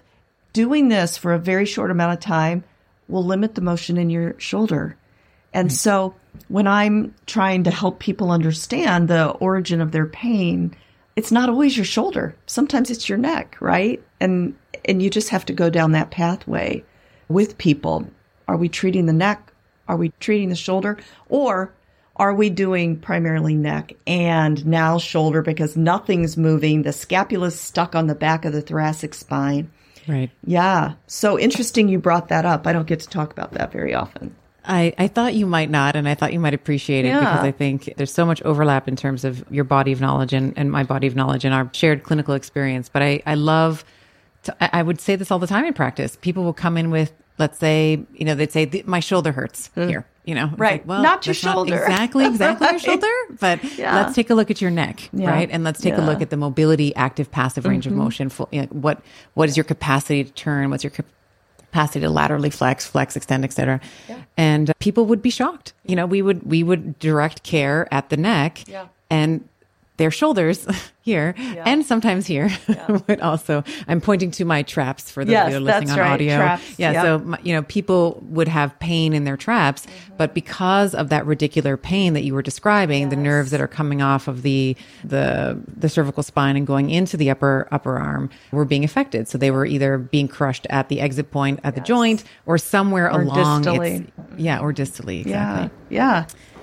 doing this for a very short amount of time will limit the motion in your shoulder. And so when I'm trying to help people understand the origin of their pain, it's not always your shoulder. Sometimes it's your neck, right? And and you just have to go down that pathway with people. Are we treating the neck? Are we treating the shoulder? Or are we doing primarily neck and now shoulder because nothing's moving? The scapula's stuck on the back of the thoracic spine. Right. Yeah. So interesting you brought that up. I don't get to talk about that very often. I, I thought you might not, and I thought you might appreciate it Yeah. because I think there's so much overlap in terms of your body of knowledge and, and my body of knowledge and our shared clinical experience. But I, I love, to, I I would say this all the time in practice. People will come in with, let's say, you know, they'd say, my shoulder hurts Mm. here. You know, It's Right. like, well, Not your that's shoulder. exactly, exactly your Right. shoulder. But Yeah. let's take a look at your neck, Yeah. right? And let's take a Yeah. look at the mobility, active, passive range Mm-hmm. of motion. Full, you know, what what is your capacity to turn? What's your cap- capacity to laterally flex, flex, extend, et cetera. Yeah. And people would be shocked. You know, we would we would direct care at the neck Yeah. and their shoulders here and sometimes here. But also, I'm pointing to my traps for those Yes, that are listening that's on right, audio. traps, Yeah, yeah. so m- you know, people would have pain in their traps, Mm-hmm. but because of that radicular pain that you were describing, the Yes. nerves that are coming off of the the the cervical spine and going into the upper upper arm were being affected. So they were either being crushed at the exit point at the joint or somewhere Or along distally. its yeah, or distally, exactly. Yeah. Yeah.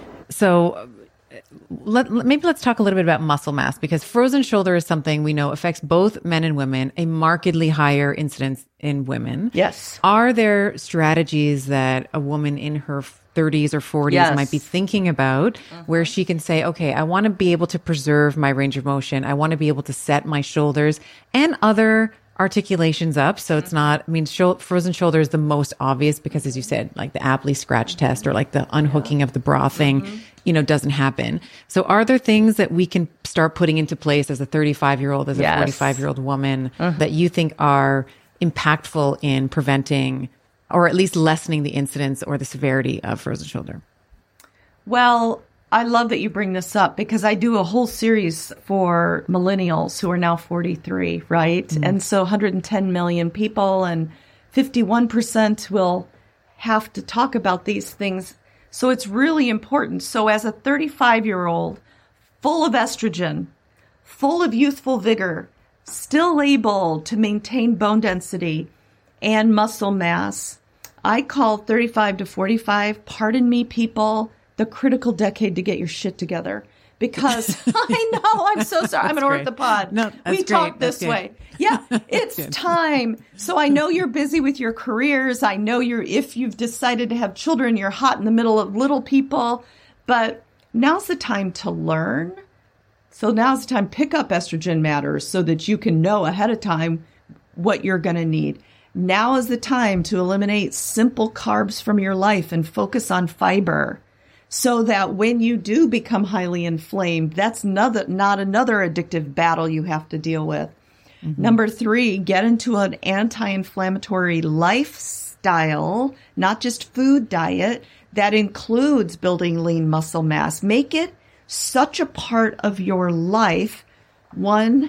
So let, let- maybe let's talk a little bit about muscle mass, because frozen shoulder is something we know affects both men and women, a markedly higher incidence in women. Yes. Are there strategies that a woman in her thirties or forties Yes. might be thinking about where she can say, okay, I want to be able to preserve my range of motion. I want to be able to set my shoulders and other articulations up. So it's not, I mean, shou- frozen shoulder is the most obvious because, as you said, like the Apley scratch test or like the unhooking of the bra thing, you know, doesn't happen. So are there things that we can start putting into place as a thirty-five year old, as Yes. a forty-five year old woman that you think are impactful in preventing or at least lessening the incidence or the severity of frozen shoulder? Well, I love that you bring this up because I do a whole series for millennials who are now forty-three, right? And so one hundred ten million people and fifty-one percent will have to talk about these things. So it's really important. So as a thirty-five-year-old, full of estrogen, full of youthful vigor, still able to maintain bone density and muscle mass, I call thirty-five to forty-five, pardon me, people, the critical decade to get your shit together. Because I know, I'm so sorry. I'm an great. orthopod. No, that's we great. talk That's this good. way. Yeah, it's time. So I know you're busy with your careers. I know you're, if you've decided to have children, you're hot in the middle of little people. But now's the time to learn. So now's the time, pick up Estrogen Matters so that you can know ahead of time what you're going to need. Now is the time to eliminate simple carbs from your life and focus on fiber so that when you do become highly inflamed, that's another, not another addictive battle you have to deal with. Mm-hmm. Number three, get into an anti-inflammatory lifestyle, not just food diet, that includes building lean muscle mass. Make it such a part of your life, one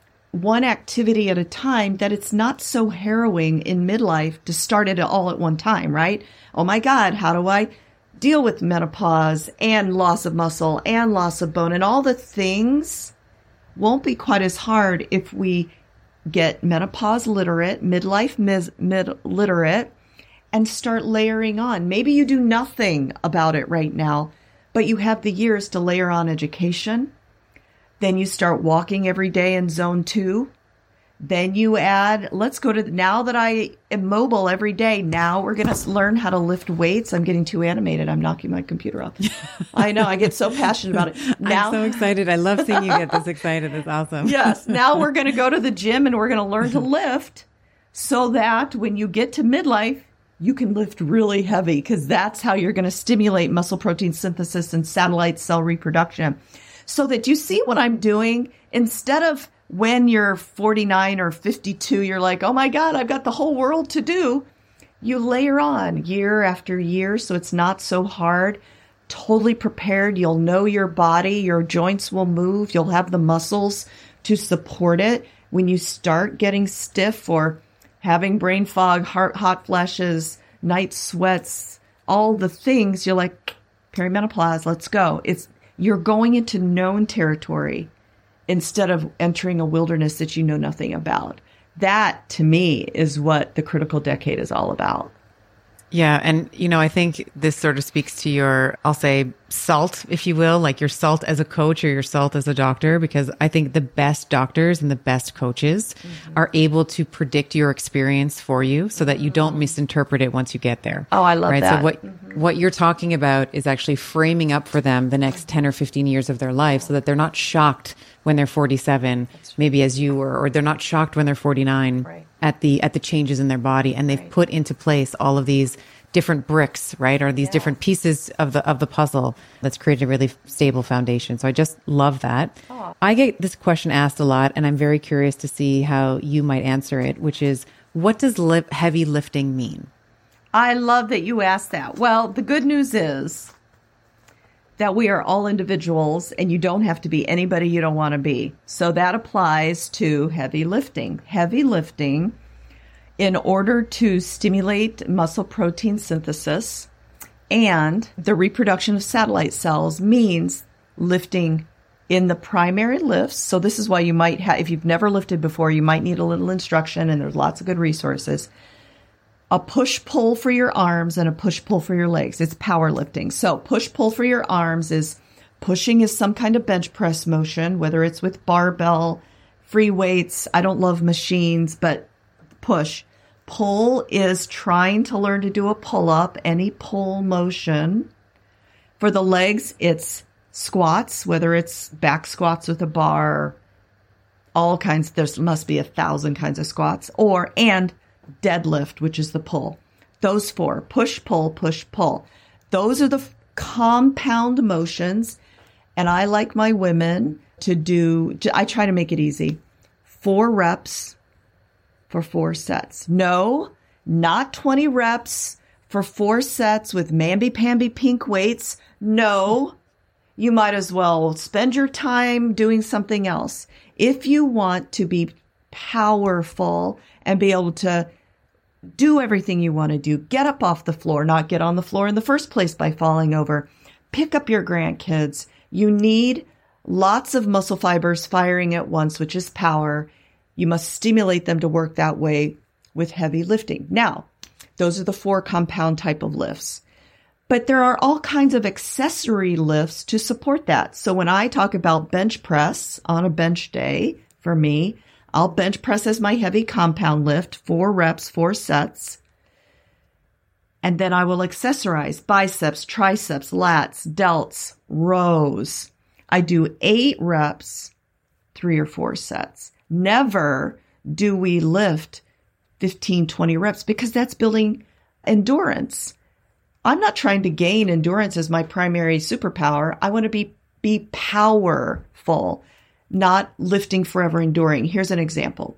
one activity at a time, that it's not so harrowing in midlife to start it all at one time, right? Oh my God, how do I deal with menopause and loss of muscle and loss of bone? And all the things won't be quite as hard if we get menopause literate, midlife mis- mid literate, and start layering on. Maybe you do nothing about it right now, but you have the years to layer on education. Then you start walking every day in zone two. Then you add, let's go to, now that I am mobile every day, now we're going to learn how to lift weights. I'm getting too animated. I'm knocking my computer off. I know. I get so passionate about it. Now, I'm so excited. I love seeing you get this excited. It's awesome. Yes. Now we're going to go to the gym and we're going to learn to lift so that when you get to midlife, you can lift really heavy, because that's how you're going to stimulate muscle protein synthesis and satellite cell reproduction. So that you see what I'm doing, instead of when you're forty-nine or fifty-two, you're like, oh my God, I've got the whole world to do. You layer on year after year, so it's not so hard. Totally prepared. You'll know your body. Your joints will move. You'll have the muscles to support it. When you start getting stiff or having brain fog, heart, hot flashes, night sweats, all the things, you're like, perimenopause, let's go. It's you're going into known territory instead of entering a wilderness that you know nothing about. That, to me, is what the critical decade is all about. Yeah. And, you know, I think this sort of speaks to your, I'll say, salt, if you will, like your salt as a coach or your salt as a doctor, because I think the best doctors and the best coaches mm-hmm. are able to predict your experience for you so that you don't misinterpret it once you get there. Oh, I love right? that. So what, mm-hmm. what you're talking about is actually framing up for them the next ten or fifteen years of their life so that they're not shocked when they're forty-seven, right. maybe as you were, or they're not shocked when they're forty-nine right. at the, at the changes in their body. And they've right. put into place all of these different bricks, right? Or these yeah. different pieces of the, of the puzzle that's created a really stable foundation. So I just love that. Oh. I get this question asked a lot, and I'm very curious to see how you might answer it, which is, what does li- heavy lifting mean? I love that you asked that. Well, the good news is that we are all individuals and you don't have to be anybody you don't want to be. So that applies to heavy lifting. Heavy lifting, in order to stimulate muscle protein synthesis and the reproduction of satellite cells, means lifting in the primary lifts. So this is why you might have, if you've never lifted before, you might need a little instruction, and there's lots of good resources. A push-pull for your arms and a push-pull for your legs. It's powerlifting. So push-pull for your arms is pushing is some kind of bench press motion, whether it's with barbell, free weights. I don't love machines, but push. Pull is trying to learn to do a pull-up, any pull motion. For the legs, it's squats, whether it's back squats with a bar, all kinds. There must be a thousand kinds of squats, or, and deadlift, which is the pull. Those four, push, pull, push, pull. Those are the f- compound motions. And I like my women to do, I try to make it easy. Four reps for four sets. No, not twenty reps for four sets with mamby-pamby pink weights. No, you might as well spend your time doing something else. If you want to be powerful and be able to do everything you want to do, get up off the floor, not get on the floor in the first place by falling over, pick up your grandkids. You need lots of muscle fibers firing at once, which is power. You must stimulate them to work that way with heavy lifting. Now, those are the four compound type of lifts. But there are all kinds of accessory lifts to support that. So when I talk about bench press on a bench day, for me, I'll bench press as my heavy compound lift, four reps, four sets. And then I will accessorize biceps, triceps, lats, delts, rows. I do eight reps, three or four sets. Never do we lift fifteen, twenty reps, because that's building endurance. I'm not trying to gain endurance as my primary superpower. I want to be, be powerful, not lifting forever, enduring. Here's an example.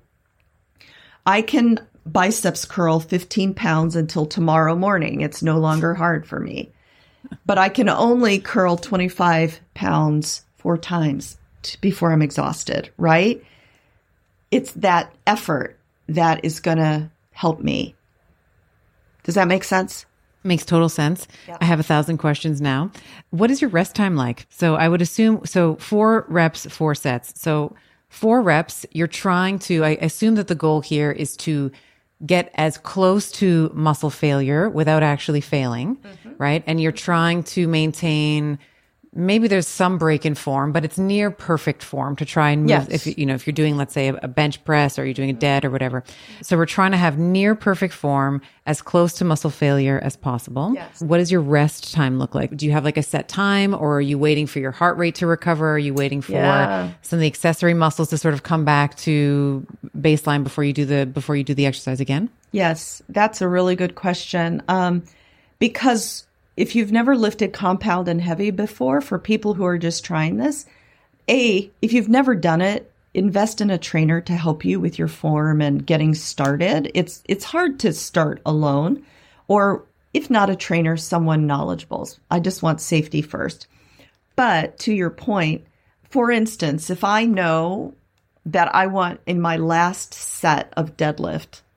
I can biceps curl fifteen pounds until tomorrow morning. It's no longer hard for me. But I can only curl twenty-five pounds four times before I'm exhausted, right? It's that effort that is going to help me. Does that make sense? Makes total sense. Yep. I have a thousand questions now. What is your rest time like? So I would assume, so four reps, four sets. So four reps, you're trying to, I assume that the goal here is to get as close to muscle failure without actually failing, mm-hmm. right? And you're trying to maintain, maybe there's some break in form, but it's near perfect form to try and move. Yes. If you know, if you're doing, let's say, a bench press, or you're doing a dead or whatever. So we're trying to have near perfect form, as close to muscle failure as possible. Yes. What does your rest time look like? Do you have like a set time, or are you waiting for your heart rate to recover? Are you waiting for yeah. some of the accessory muscles to sort of come back to baseline before you do the before you do the exercise again? Yes, that's a really good question. Um, because if you've never lifted compound and heavy before, for people who are just trying this, A, if you've never done it, invest in a trainer to help you with your form and getting started. It's it's hard to start alone, or if not a trainer, someone knowledgeable. I just want safety first. But to your point, for instance, if I know that I want in my last set of deadlift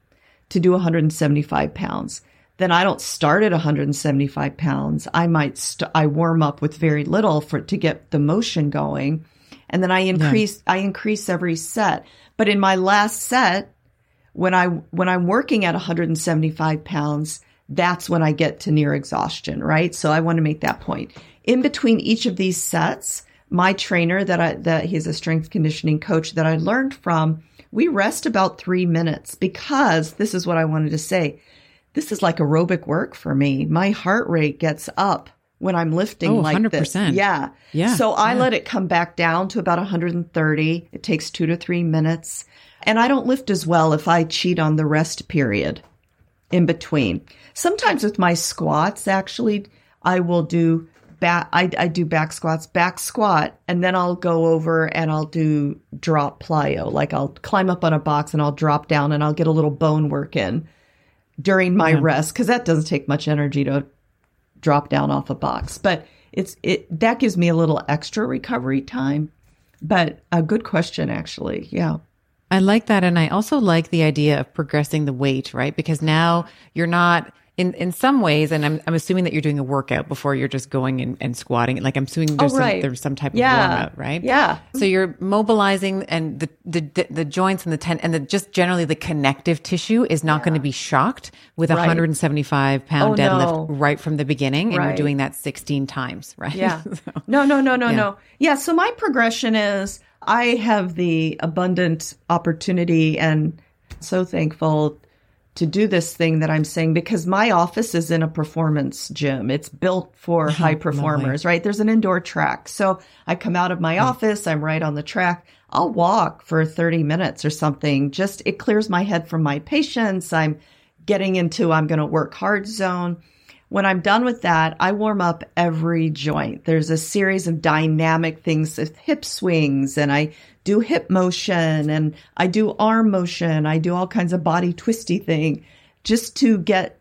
to do one hundred seventy-five pounds. Then I don't start at one hundred seventy-five pounds. I might, st- I warm up with very little for, to get the motion going. And then I increase, yeah. I increase every set. But in my last set, when I, when I'm working at one hundred seventy-five pounds, that's when I get to near exhaustion, right? So I want to make that point. In between each of these sets, my trainer that I, that he's a strength conditioning coach that I learned from, we rest about three minutes because this is what I wanted to say. This is like aerobic work for me. My heart rate gets up when I'm lifting oh, like one hundred percent. this. Yeah. Yeah. So I yeah. let it come back down to about one hundred thirty. It takes two to three minutes. And I don't lift as well if I cheat on the rest period in between. Sometimes with my squats, actually, I will do back, I, I do back squats, back squat, and then I'll go over and I'll do drop plyo. Like I'll climb up on a box and I'll drop down and I'll get a little bone work in during my yeah. rest, because that doesn't take much energy to drop down off a box. But it's it that gives me a little extra recovery time. But a good question, actually. Yeah. I like that. And I also like the idea of progressing the weight, right? Because now you're not in, in some ways, and I'm I'm assuming that you're doing a workout before you're just going and, and squatting. Like I'm assuming there's, oh, right. some, there's some type of yeah. warm up, right? Yeah. So you're mobilizing, and the the, the joints and the ten and the just generally the connective tissue is not yeah. going to be shocked with a right. one hundred seventy-five pound oh, deadlift no. right from the beginning, and right. you're doing that sixteen times, right? Yeah. so, no, no, no, no, yeah. no. Yeah. So my progression is I have the abundant opportunity and so thankful to do this thing that I'm saying, because my office is in a performance gym. It's built for high performers, right? There's an indoor track. So I come out of my mm. office, I'm right on the track. I'll walk for thirty minutes or something. Just, it clears my head from my patients. I'm getting into, I'm going to work hard zone. When I'm done with that, I warm up every joint. There's a series of dynamic things, hip swings, and I do hip motion, and I do arm motion. I do all kinds of body twisty thing just to get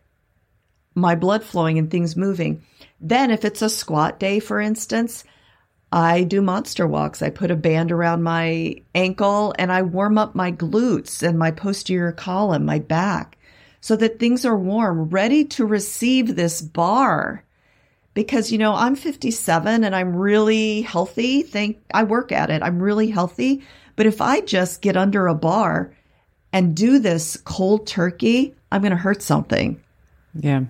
my blood flowing and things moving. Then if it's a squat day, for instance, I do monster walks. I put a band around my ankle and I warm up my glutes and my posterior column, my back, so that things are warm, ready to receive this bar. Because, you know, I'm fifty-seven and I'm really healthy. Think I work at it. I'm really healthy. But if I just get under a bar and do this cold turkey, I'm going to hurt something. Yeah.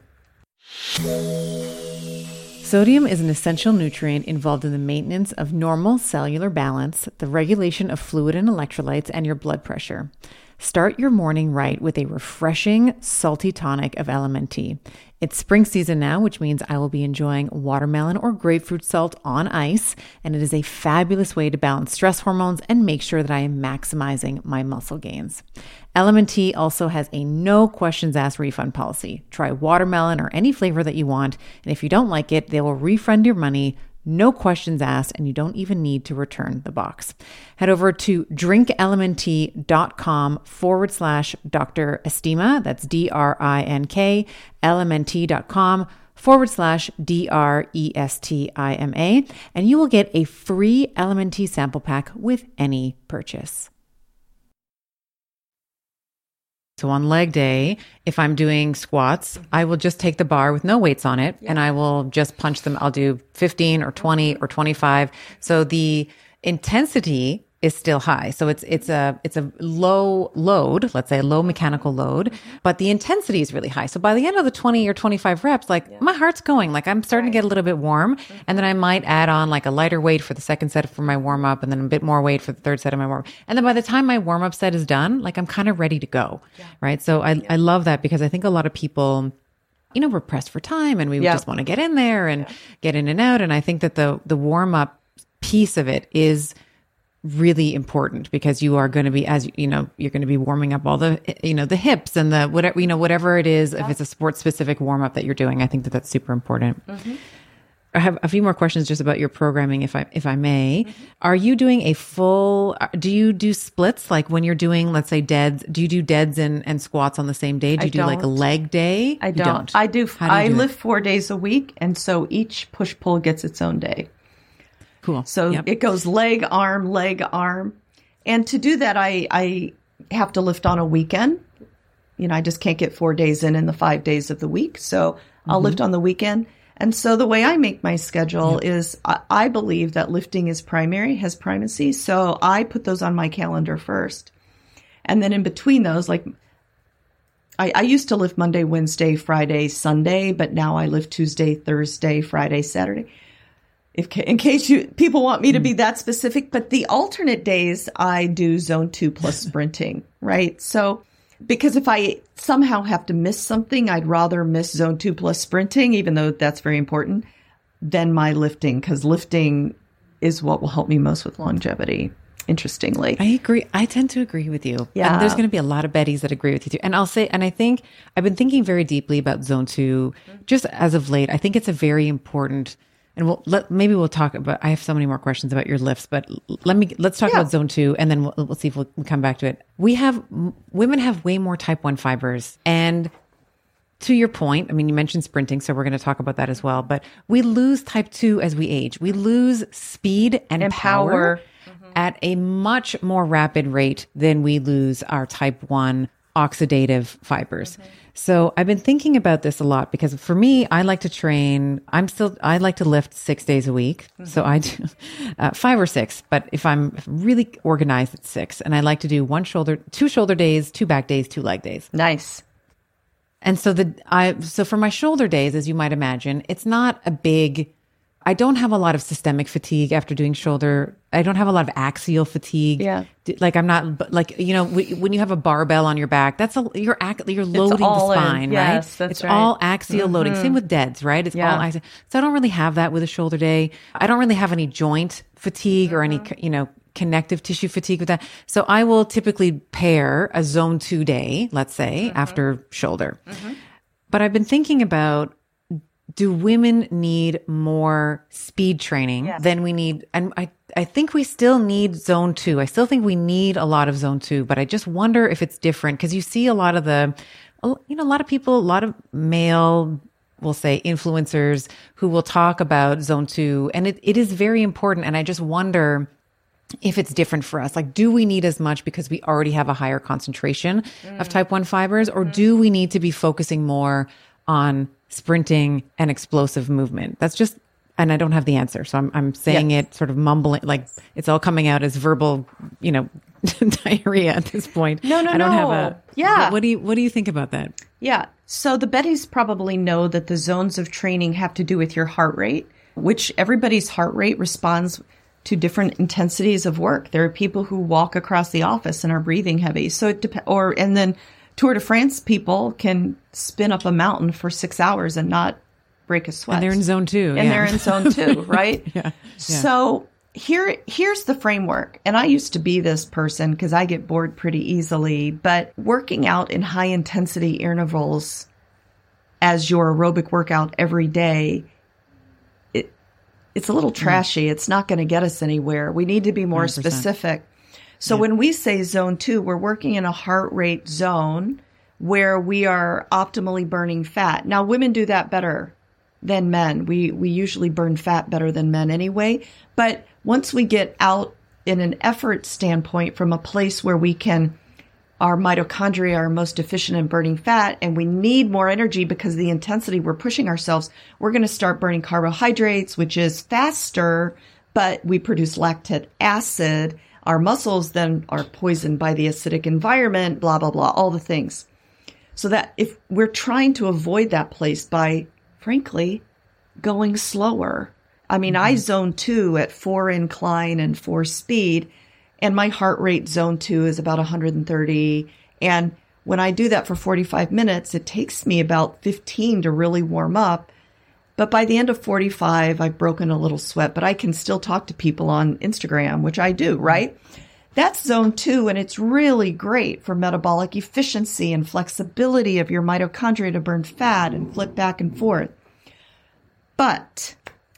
Sodium is an essential nutrient involved in the maintenance of normal cellular balance, the regulation of fluid and electrolytes, and your blood pressure. Start your morning right with a refreshing, salty tonic of L M N T. It's spring season now, which means I will be enjoying watermelon or grapefruit salt on ice, and it is a fabulous way to balance stress hormones and make sure that I am maximizing my muscle gains. L M N T also has a no questions asked refund policy. Try watermelon or any flavor that you want, and if you don't like it, they will refund your money. No questions asked, and you don't even need to return the box. Head over to drinklmnt.com forward slash Dr. Estima. That's D R I N K, lmnt.com forward slash D R E S T I M A, and you will get a free L M N T sample pack with any purchase. So on leg day, if I'm doing squats, I will just take the bar with no weights on it, yeah. and I will just punch them. I'll do fifteen or twenty or twenty-five. So the intensity is still high. So it's it's a it's a low load, let's say a low mechanical load, but the intensity is really high. So by the end of the twenty or twenty-five reps, like yeah. my heart's going, like I'm starting right. to get a little bit warm. Mm-hmm. And then I might add on like a lighter weight for the second set for my warm up, and then a bit more weight for the third set of my warm up. And then by the time my warm up set is done, like I'm kind of ready to go. Yeah. Right. So I, yeah. I love that, because I think a lot of people, you know, we're pressed for time and we yeah. just want to get in there and yeah. get in and out. And I think that the the warm up piece of it is really important, because you are going to be, as you know, you're going to be warming up all the, you know, the hips and the whatever, you know, whatever it is, yeah. if it's a sports specific warm up that you're doing. I think that that's super important. Mm-hmm. I have a few more questions just about your programming, if I, if I may. Mm-hmm. Are you doing a full, do you do splits? Like when you're doing, let's say deads, do you do deads and, and squats on the same day? Do you I do don't. like a leg day? I don't. don't. I do. do I do lift it? four days a week. And so each push pull gets its own day. Cool. So yep. it goes leg, arm, leg, arm. And to do that, I, I have to lift on a weekend. you know, I just can't get four days in in the five days of the week. So I'll mm-hmm. lift on the weekend. And so the way I make my schedule yep. is I, I believe that lifting is primary, has primacy. So I put those on my calendar first. And then in between those, like I, I used to lift Monday, Wednesday, Friday, Sunday, but now I lift Tuesday, Thursday, Friday, Saturday. If, in case you people want me to be that specific, but the alternate days I do zone two plus sprinting, right? So because if I somehow have to miss something, I'd rather miss zone two plus sprinting, even though that's very important, than my lifting, because lifting is what will help me most with longevity. Interestingly, I agree. I tend to agree with you. Yeah. And there's going to be a lot of Bettys that agree with you too. And I'll say, and I think I've been thinking very deeply about zone two just as of late. I think it's a very important, and we'll let, maybe we'll talk about, I have so many more questions about your lifts, but let me, let's talk yeah. about zone two and then we'll, we'll see if we'll come back to it. We have, women have way more type one fibers. And to your point, I mean, you mentioned sprinting, so we're going to talk about that as well, but we lose type two as we age. We lose speed and, and power. power. At a much more rapid rate than we lose our type one oxidative fibers. Mm-hmm. So I've been thinking about this a lot because for me, I like to train. I'm still, I like to lift six days a week. Mm-hmm. So I do uh, five or six, but if I'm really organized, it's six. And I like to do one shoulder, two shoulder days, two back days, two leg days. Nice. And so the, I, so for my shoulder days, as you might imagine, it's not a big, I don't have a lot of systemic fatigue after doing shoulder. I don't have a lot of axial fatigue. Yeah. Like I'm not like, you know, when you have a barbell on your back, that's a, you're, you're loading the spine, in. right? Yes, that's it's right. all axial mm-hmm. loading. Same with deads, right? It's yeah. all axial. So I don't really have that with a shoulder day. I don't really have any joint fatigue mm-hmm. or any, you know, connective tissue fatigue with that. So I will typically pair a zone two day, let's say, mm-hmm. after shoulder. Mm-hmm. But I've been thinking about, do women need more speed training yes. than we need? And I, I think we still need zone two. I still think we need a lot of zone two, but I just wonder if it's different because you see a lot of the, you know, a lot of people, a lot of male, we'll say influencers who will talk about zone two, and it, it is very important. And I just wonder if it's different for us. Like, do we need as much because we already have a higher concentration mm. of type one fibers, or mm. do we need to be focusing more on sprinting and explosive movement? That's just, and I don't have the answer. So I'm, I'm saying yes. it sort of mumbling, like it's all coming out as verbal, you know, diarrhea at this point. No, no, I don't no. have a, yeah. What do you, what do you think about that? Yeah. So the Bettys probably know that the zones of training have to do with your heart rate, which everybody's heart rate responds to different intensities of work. There are people who walk across the office and are breathing heavy. So it depends, or, and then Tour de France people can spin up a mountain for six hours and not break a sweat. And they're in zone two. And yeah. they're in zone two, right? yeah. yeah. So here, here's the framework. And I used to be this person because I get bored pretty easily, but working out in high intensity intervals as your aerobic workout every day, it, it's a little trashy. Mm. It's not going to get us anywhere. We need to be more one hundred percent specific. So yeah. when we say zone two, we're working in a heart rate zone where we are optimally burning fat. Now, women do that better than men. We we usually burn fat better than men anyway. But once we get out in an effort standpoint from a place where we can, our mitochondria are most efficient in burning fat and we need more energy because of the intensity we're pushing ourselves, we're going to start burning carbohydrates, which is faster, but we produce lactic acid. Our muscles then are poisoned by the acidic environment, blah, blah, blah, all the things. So that if we're trying to avoid that place by, frankly, going slower. I mean, mm-hmm. I zone two at four incline and four speed, and my heart rate zone two is about one hundred thirty. And when I do that for forty-five minutes, it takes me about fifteen to really warm up. But by the end of forty-five, I've broken a little sweat, but I can still talk to people on Instagram, which I do, right? That's zone two, and it's really great for metabolic efficiency and flexibility of your mitochondria to burn fat and flip back and forth. But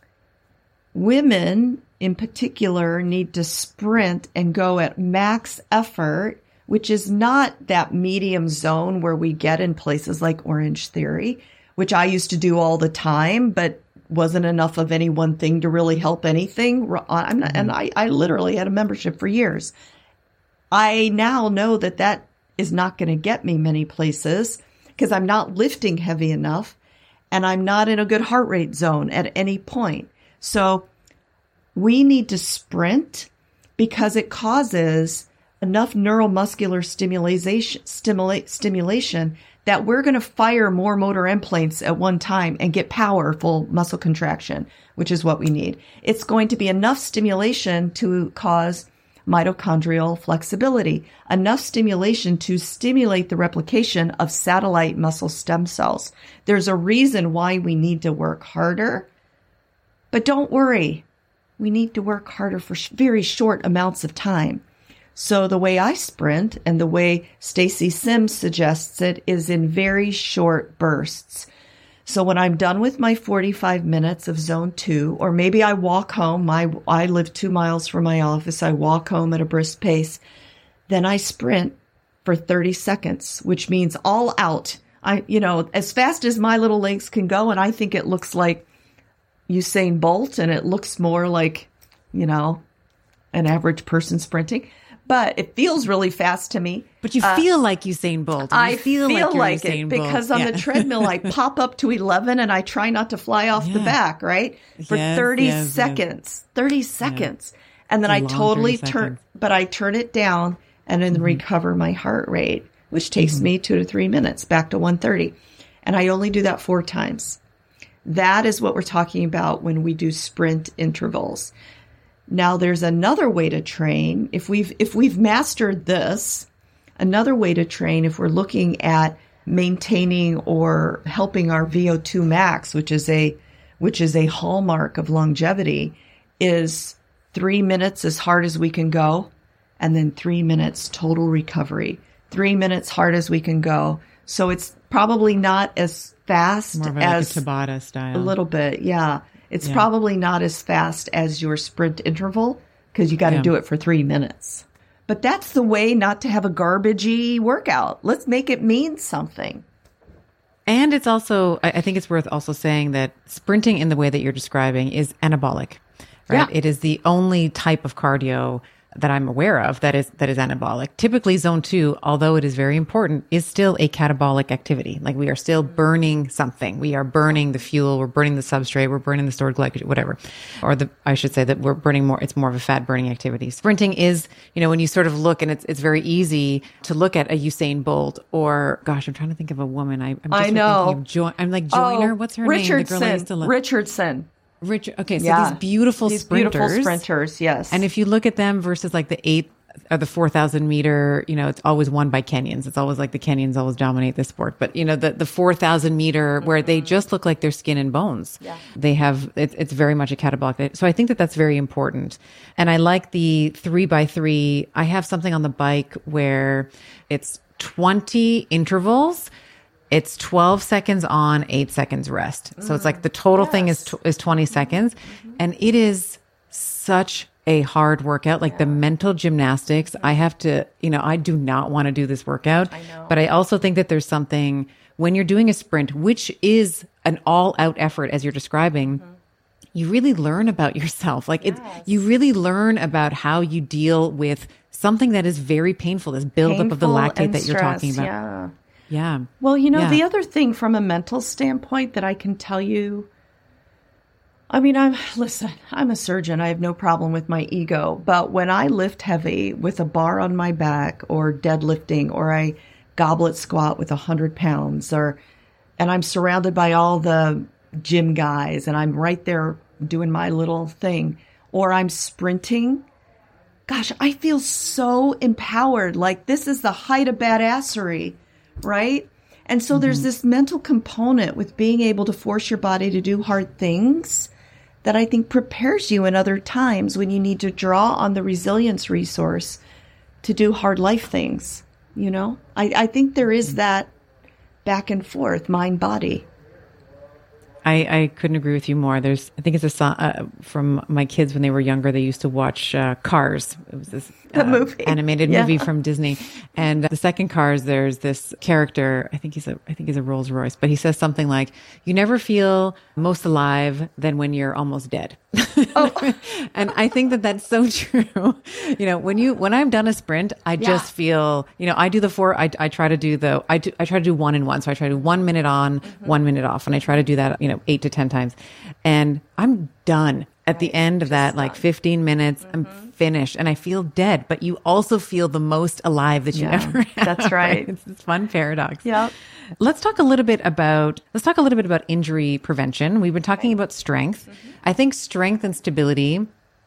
women in particular need to sprint and go at max effort, which is not that medium zone where we get in places like Orange Theory, which I used to do all the time, but wasn't enough of any one thing to really help anything. I'm not, and I, I literally had a membership for years. I now know that that is not going to get me many places because I'm not lifting heavy enough and I'm not in a good heart rate zone at any point. So we need to sprint because it causes enough neuromuscular stimulation, stimulate, stimulation that we're going to fire more motor endplates at one time and get powerful muscle contraction, which is what we need. It's going to be enough stimulation to cause mitochondrial flexibility, enough stimulation to stimulate the replication of satellite muscle stem cells. There's a reason why we need to work harder, but don't worry. We need to work harder for very short amounts of time. So the way I sprint and the way Stacy Sims suggests it is in very short bursts. So when I'm done with my forty-five minutes of zone two, or maybe I walk home, my, I live two miles from my office, I walk home at a brisk pace, then I sprint for thirty seconds, which means all out. I, you know, as fast as my little legs can go. And I think it looks like Usain Bolt and it looks more like, you know, an average person sprinting. But it feels really fast to me. But you uh, feel like Usain Bolt. You I feel, feel like, like it because Bolt. on yeah. the treadmill, I pop up to eleven and I try not to fly off yeah. the back, right? For yes, thirty yes, seconds, yes. thirty seconds. Yeah. And then I totally turn, but I turn it down and then mm-hmm. recover my heart rate, which takes mm-hmm. me two to three minutes back to one thirty. And I only do that four times. That is what we're talking about when we do sprint intervals. Now there's another way to train. If we've, if we've mastered this, another way to train, if we're looking at maintaining or helping our V O two max, which is a, which is a hallmark of longevity, is three minutes as hard as we can go. And then three minutes total recovery, three minutes hard as we can go. So it's probably not as fast More of as like a Tabata style. A little bit. Yeah. It's yeah. probably not as fast as your sprint interval because you got to yeah. do it for three minutes. But that's the way not to have a garbagey workout. Let's make it mean something. And it's also, I think it's worth also saying that sprinting in the way that you're describing is anabolic, right? Yeah. It is the only type of cardio that I'm aware of that is that is anabolic. Typically zone two, although it is very important, is still a catabolic activity. Like we are still burning something. We are burning the fuel, we're burning the substrate, we're burning the stored glycogen, whatever. Or the I should say that we're burning more, it's more of a fat burning activity. Sprinting is, you know, when you sort of look, and it's it's very easy to look at a Usain Bolt or gosh, I'm trying to think of a woman. I, I'm just I know. thinking of Jo- I'm like Joyner, oh, what's her Richardson. name? The girl I used to love. Richardson. Richard. Okay, so yeah. these beautiful these sprinters. beautiful sprinters, yes. And if you look at them versus like the eight or the four thousand meter, you know, it's always won by Kenyans. It's always like the Kenyans always dominate the sport. But, you know, the, the four thousand meter where they just look like they're skin and bones. Yeah. They have, it, it's very much a catabolic. So I think that that's very important. And I like the three by three. I have something on the bike where it's twenty intervals. It's twelve seconds on, eight seconds rest. So it's like the total yes. thing is tw- is twenty seconds. Mm-hmm. And it is such a hard workout. Like yeah. the mental gymnastics, I have to, you know, I do not want to do this workout. I know. But I also think that there's something when you're doing a sprint, which is an all out effort as you're describing, mm-hmm. you really learn about yourself. Like yes. it, you really learn about how you deal with something that is very painful, this buildup Painful of the lactate that stress, you're talking about. Yeah. Yeah. Well, you know, yeah. the other thing from a mental standpoint that I can tell you, I mean, I'm, listen, I'm a surgeon. I have no problem with my ego. But when I lift heavy with a bar on my back or deadlifting, or I goblet squat with a hundred pounds, or, and I'm surrounded by all the gym guys and I'm right there doing my little thing, or I'm sprinting, gosh, I feel so empowered. Like this is the height of badassery. Right? And so mm-hmm. there's this mental component with being able to force your body to do hard things that I think prepares you in other times when you need to draw on the resilience resource to do hard life things. You know, I, I think there is that back and forth, mind body. I, I couldn't agree with you more. There's, I think it's a song uh, from my kids when they were younger. They used to watch uh, Cars. It was this the uh, movie. animated yeah. movie from Disney. And the second Cars, there's this character. I think he's a, I think he's a Rolls Royce, but he says something like, "You never feel most alive than when you're almost dead." Oh. And I think that that's so true. You know, when you when I've done a sprint, I yeah. just feel, you know, I do the four. I I try to do the I do I try to do one and one. So I try to do one minute on, mm-hmm. one minute off, and I try to do that, you know, eight to ten times, and I'm done at the end of that. Done. Like fifteen minutes, mm-hmm. I'm finished, and I feel dead. But you also feel the most alive that you yeah, ever have. That's right. It's this fun paradox. Yeah. Let's talk a little bit about let's talk a little bit about injury prevention. We've been talking about strength. Mm-hmm. I think strength and stability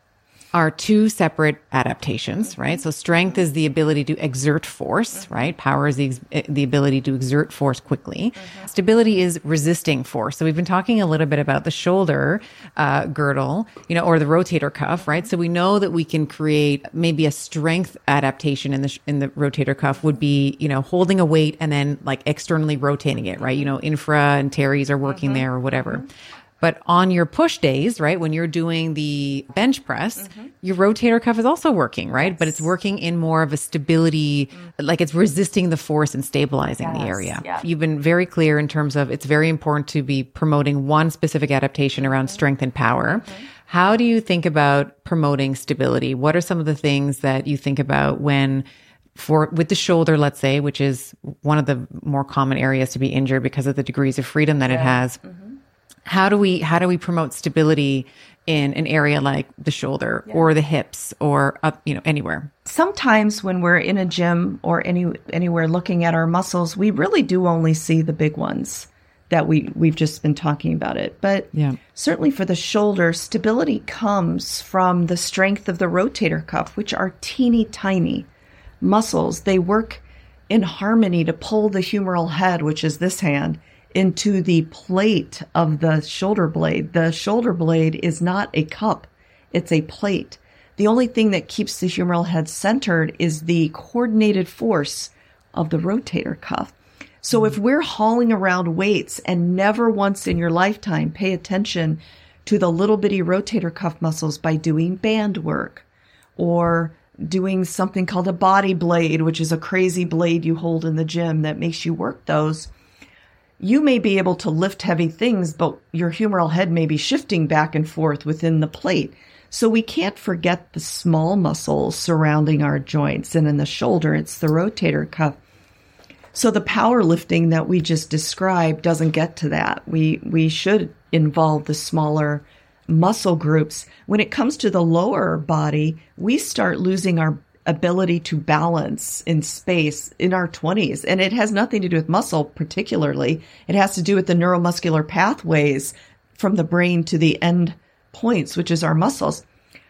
are two separate adaptations, right? So strength is the ability to exert force, right? Power is the, the ability to exert force quickly. Mm-hmm. Stability is resisting force. So we've been talking a little bit about the shoulder uh, girdle, you know, or the rotator cuff, right? So we know that we can create maybe a strength adaptation in the in the rotator cuff would be, you know, holding a weight and then like externally rotating it, right? You know, infra and teres are working mm-hmm. there or whatever. Mm-hmm. But on your push days, right, when you're doing the bench press, mm-hmm. your rotator cuff is also working, right? Yes. But it's working in more of a stability, mm-hmm. like it's resisting the force and stabilizing yes. the area. Yeah. You've been very clear in terms of it's very important to be promoting one specific adaptation around mm-hmm. strength and power. Mm-hmm. How do you think about promoting stability? What are some of the things that you think about when for with the shoulder, let's say, which is one of the more common areas to be injured because of the degrees of freedom that yeah. it has? Mm-hmm. How do we how do we promote stability in an area like the shoulder yeah. or the hips or up, you know, anywhere? Sometimes when we're in a gym or any anywhere looking at our muscles, we really do only see the big ones that we we've just been talking about it. But yeah. certainly for the shoulder, stability comes from the strength of the rotator cuff, which are teeny tiny muscles. They work in harmony to pull the humeral head, which is this hand, into the plate of the shoulder blade. The shoulder blade is not a cup, it's a plate. The only thing that keeps the humeral head centered is the coordinated force of the rotator cuff. So if we're hauling around weights and never once in your lifetime pay attention to the little bitty rotator cuff muscles by doing band work or doing something called a body blade, which is a crazy blade you hold in the gym that makes you work those, you may be able to lift heavy things, but your humeral head may be shifting back and forth within the plate. So we can't forget the small muscles surrounding our joints. And in the shoulder, it's the rotator cuff. So the powerlifting that we just described doesn't get to that. We we should involve the smaller muscle groups. When it comes to the lower body, we start losing our ability to balance in space in our twenties. And it has nothing to do with muscle particularly. It has to do with the neuromuscular pathways from the brain to the end points, which is our muscles.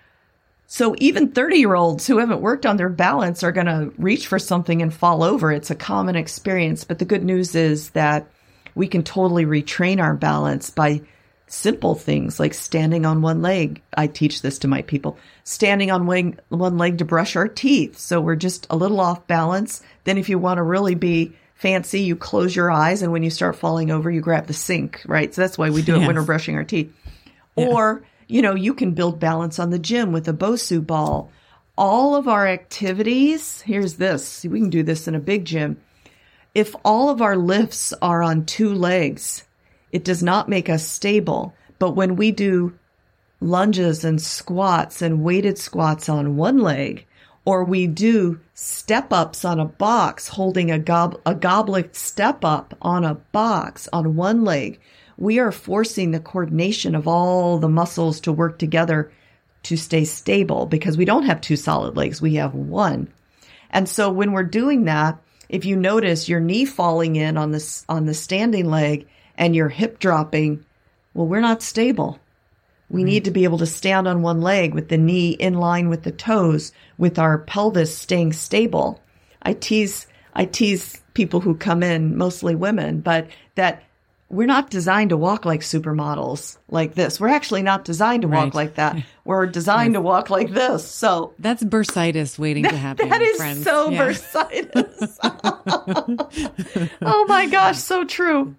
So even thirty-year-olds who haven't worked on their balance are going to reach for something and fall over. It's a common experience. But the good news is that we can totally retrain our balance by simple things like standing on one leg. I teach this to my people. Standing on one, one leg to brush our teeth. So we're just a little off balance. Then if you want to really be fancy, you close your eyes. And when you start falling over, you grab the sink, right? So that's why we do it yes. when we're brushing our teeth. Yeah. Or, you know, you can build balance on the gym with a Bosu ball. All of our activities, here's this. We can do this in a big gym. If all of our lifts are on two legs, it does not make us stable. But when we do lunges and squats and weighted squats on one leg, or we do step-ups on a box, holding a, gob- a goblet step-up on a box on one leg, we are forcing the coordination of all the muscles to work together to stay stable because we don't have two solid legs. We have one. And so when we're doing that, if you notice your knee falling in on the, on the standing leg, and your hip dropping, well, we're not stable. We right. need to be able to stand on one leg with the knee in line with the toes, with our pelvis staying stable. I tease, I tease people who come in, mostly women, but that we're not designed to walk like supermodels like this. We're actually not designed to right. walk like that. We're designed yes. to walk like this. So that's bursitis waiting that, to happen. That is friends. so yeah. bursitis. Oh my gosh, so true.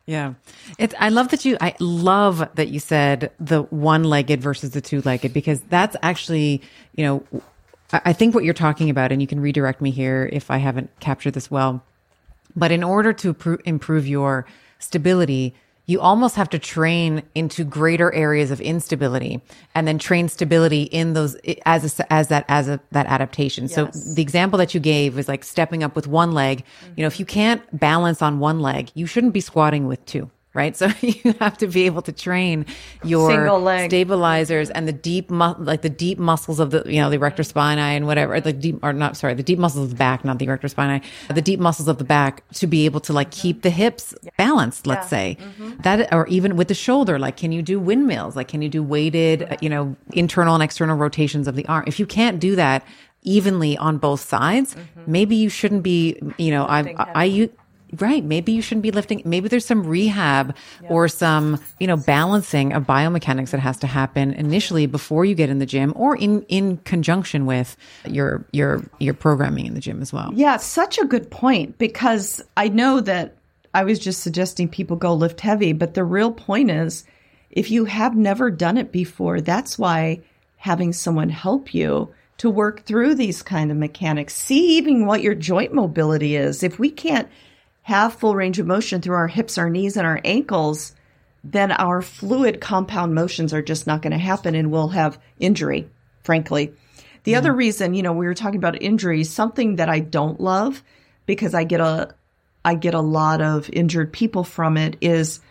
Yeah. It's, I love that you, I love that you said the one-legged versus the two-legged, because that's actually, you know, I, I think what you're talking about, and you can redirect me here if I haven't captured this well, but in order to pr- improve your stability, you almost have to train into greater areas of instability and then train stability in those as a, as that as a that adaptation. Yes. So the example that you gave was like stepping up with one leg. Mm-hmm. You know, if you can't balance on one leg, you shouldn't be squatting with two. Right. So you have to be able to train your stabilizers and the deep, mu- like the deep muscles of the, you know, the erector spinae and whatever, the deep, or not, sorry, the deep muscles of the back, not the erector spinae, the deep muscles of the back to be able to like keep the hips balanced, let's yeah. say mm-hmm. that, or even with the shoulder, like, can you do windmills? Like, can you do weighted, you know, internal and external rotations of the arm? If you can't do that evenly on both sides, mm-hmm. maybe you shouldn't be, you know, I, I, I, you, Right. Maybe you shouldn't be lifting. Maybe there's some rehab yeah. or some, you know, balancing of biomechanics that has to happen initially before you get in the gym, or in, in conjunction with your, your, your programming in the gym as well. Yeah. Such a good point, because I know that I was just suggesting people go lift heavy, but the real point is, if you have never done it before, that's why having someone help you to work through these kind of mechanics, see even what your joint mobility is. If we can't have full range of motion through our hips, our knees, and our ankles, then our fluid compound motions are just not going to happen, and we'll have injury, frankly. The yeah. other reason, you know, we were talking about injuries, something that I don't love, because I get a, I get a lot of injured people from it, is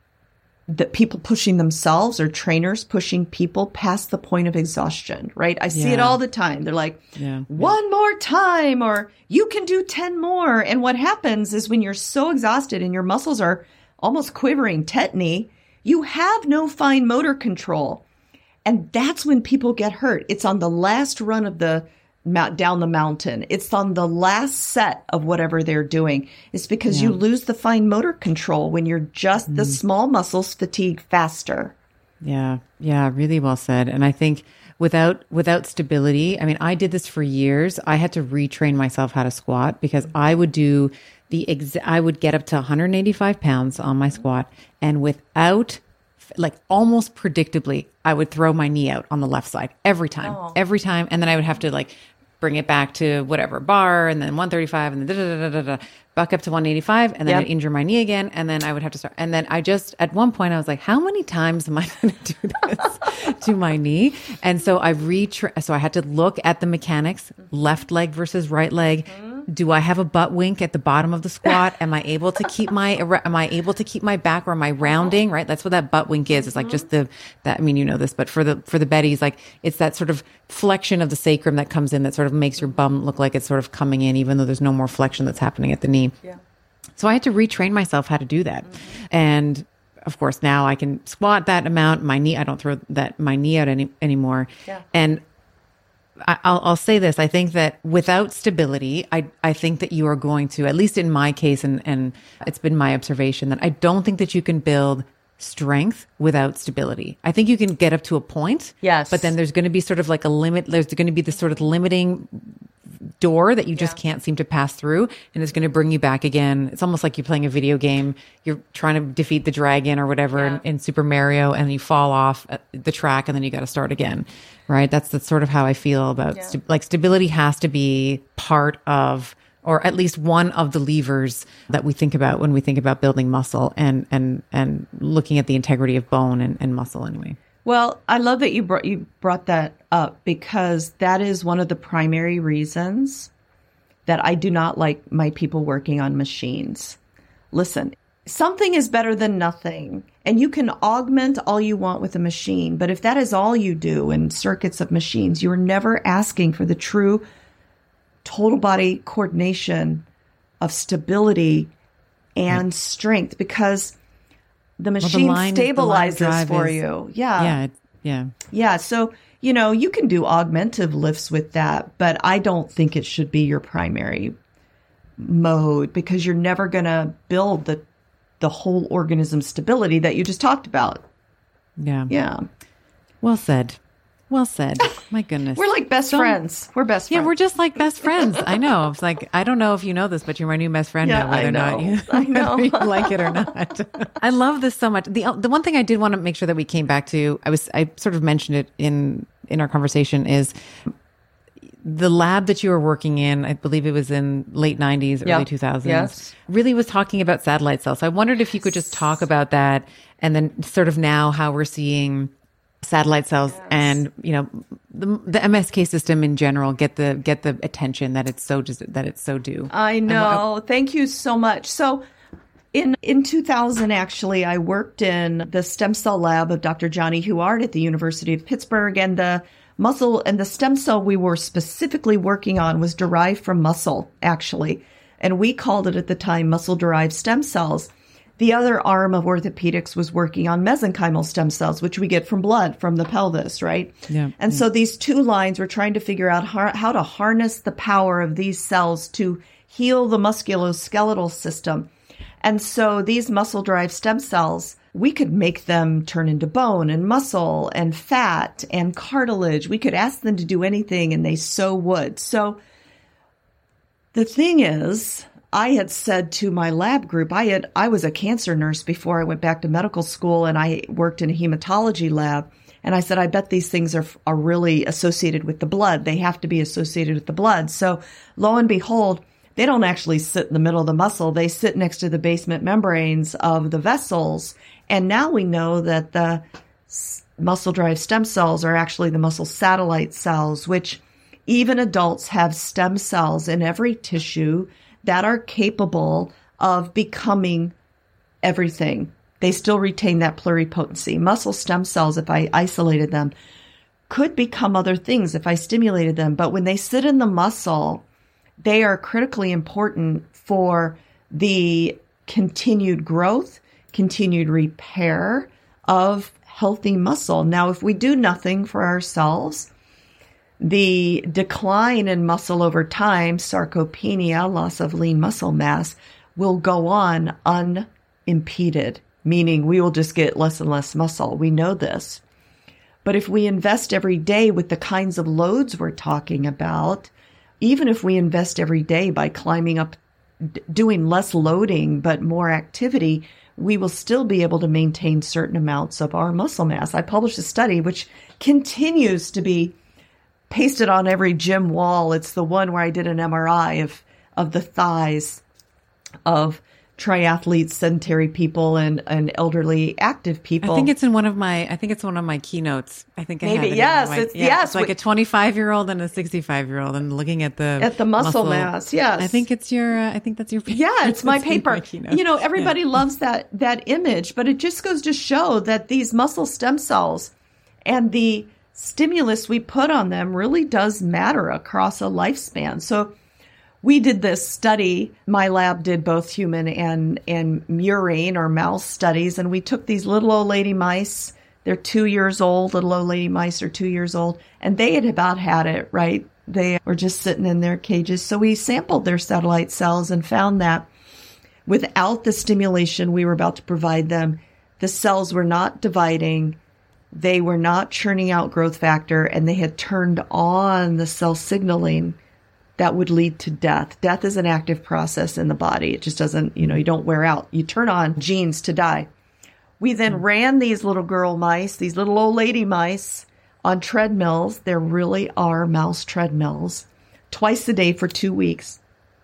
that people pushing themselves, or trainers pushing people past the point of exhaustion, right? I see yeah. it all the time. They're like, yeah. one yeah. more time, or you can do ten more. And what happens is, when you're so exhausted and your muscles are almost quivering, tetany, you have no fine motor control. And that's when people get hurt. It's on the last run of the down the mountain. It's on the last set of whatever they're doing. It's because yeah. you lose the fine motor control when you're just mm. the small muscles fatigue faster. Yeah. Yeah. Really well said. And I think without, without stability, I mean, I did this for years. I had to retrain myself how to squat, because I would do the ex- I would get up to one hundred eighty-five pounds on my squat, and without, like, almost predictably, I would throw my knee out on the left side every time, oh. every time. And then I would have to like bring it back to whatever bar, and then one thirty-five, and then da, da, da, da, da, back up to one eighty-five, and then yep. I'd injure my knee again, and then I would have to start. And then I just, at one point I was like, how many times am I going to do this to my knee? And so I retra- so I had to look at the mechanics, left leg versus right leg. Mm-hmm. Do I have a butt wink at the bottom of the squat? Am I able to keep my, am I able to keep my back, or am I rounding? Right. That's what that butt wink is. It's like just the, that, I mean, you know this, but for the, for the Betties, like, it's that sort of flexion of the sacrum that comes in, that sort of makes your bum look like it's sort of coming in, even though there's no more flexion that's happening at the knee. Yeah. So I had to retrain myself how to do that. Mm-hmm. And of course, now I can squat that amount. My knee, I don't throw that, my knee out any, anymore. Yeah. And I'll, I'll say this. I think that without stability, I, I think that you are going to, at least in my case, and, and it's been my observation, that I don't think that you can build strength without stability. I think you can get up to a point. Yes. But then there's going to be sort of like a limit. There's going to be this sort of limiting door that you just yeah. can't seem to pass through, and it's going to bring you back again. It's almost like you're playing a video game. You're trying to defeat the dragon or whatever yeah. in, in Super Mario, and you fall off the track, and then you got to start again. Right? That's that's sort of how I feel about yeah. st- like stability has to be part of, or at least one of the levers that we think about when we think about building muscle, and and and looking at the integrity of bone and, and muscle anyway. Well, I love that you brought you brought that up, because that is one of the primary reasons that I do not like my people working on machines. Listen, something is better than nothing, and you can augment all you want with a machine. But if that is all you do in circuits of machines, you are never asking for the true total body coordination of stability and right. strength, because the machine well, the line, stabilizes for is, you. Yeah. Yeah. Yeah. Yeah. So, you know, you can do augmentive lifts with that, but I don't think it should be your primary mode, because you're never going to build the the whole organism stability that you just talked about. Yeah. Yeah. Well said. Well said. My goodness. We're like best so, friends. We're best friends. Yeah, we're just like best friends. I know. It's like, I don't know if you know this, but you're my new best friend yeah, now, whether I know. or not you, I know. whether you like it or not. I love this so much. The the one thing I did want to make sure that we came back to, I was I sort of mentioned it in in our conversation, is the lab that you were working in, I believe it was in late nineties, Yep. early two thousands, Yes. really was talking about satellite cells. So I wondered if you could just talk about that, and then sort of now how we're seeing satellite cells yes. and, you know, the, the M S K system in general get the get the attention that it's so just that it's so due. I know. What, Thank you so much. So in in two thousand, actually, I worked in the stem cell lab of Doctor Johnny Huard at the University of Pittsburgh, and the muscle and the stem cell we were specifically working on was derived from muscle, actually. And we called it at the time muscle-derived stem cells. The other arm of orthopedics was working on mesenchymal stem cells, which we get from blood from the pelvis, right? Yeah. And yeah. so these two lines were trying to figure out how, how to harness the power of these cells to heal the musculoskeletal system. And so these muscle-derived stem cells, we could make them turn into bone and muscle and fat and cartilage. We could ask them to do anything, and they so would. So the thing is, I had said to my lab group, I had I was a cancer nurse before I went back to medical school, and I worked in a hematology lab. And I said, I bet these things are are really associated with the blood. They have to be associated with the blood. So lo and behold, they don't actually sit in the middle of the muscle. They sit next to the basement membranes of the vessels. And now we know that the muscle-derived stem cells are actually the muscle satellite cells, which even adults have stem cells in every tissue that are capable of becoming everything. They still retain that pluripotency. Muscle stem cells, if I isolated them, could become other things if I stimulated them. But when they sit in the muscle, they are critically important for the continued growth, continued repair of healthy muscle. Now, if we do nothing for ourselves, the decline in muscle over time, sarcopenia, loss of lean muscle mass, will go on unimpeded, meaning we will just get less and less muscle. We know this. But if we invest every day with the kinds of loads we're talking about, even if we invest every day by climbing up, d- doing less loading, but more activity, we will still be able to maintain certain amounts of our muscle mass. I published a study which continues to be pasted on every gym wall. It's the one where I did an M R I of, of the thighs of triathletes, sedentary people, and, and elderly active people. I think it's in one of my, I think it's one of my keynotes. I think I Maybe, have it yes, in my, it's, yeah, yes. It's like a twenty-five year old and a sixty-five year old and looking at the, at the muscle, muscle mass. Yes. I think it's your, uh, I think that's your paper. Yeah, it's my paper. My you know, everybody yeah. loves that, that image, but it just goes to show that these muscle stem cells and the stimulus we put on them really does matter across a lifespan. So we did this study. My lab did both human and, and murine or mouse studies. And we took these little old lady mice. They're two years old. Little old lady mice are two years old. And they had about had it, right? They were just sitting in their cages. So we sampled their satellite cells and found that without the stimulation we were about to provide them, the cells were not dividing. They were not churning out growth factor, and they had turned on the cell signaling that would lead to death. Death is an active process in the body. It just doesn't, you know, you don't wear out. You turn on genes to die. We then mm-hmm. ran these little girl mice, these little old lady mice, on treadmills. There really are mouse treadmills, twice a day for two weeks.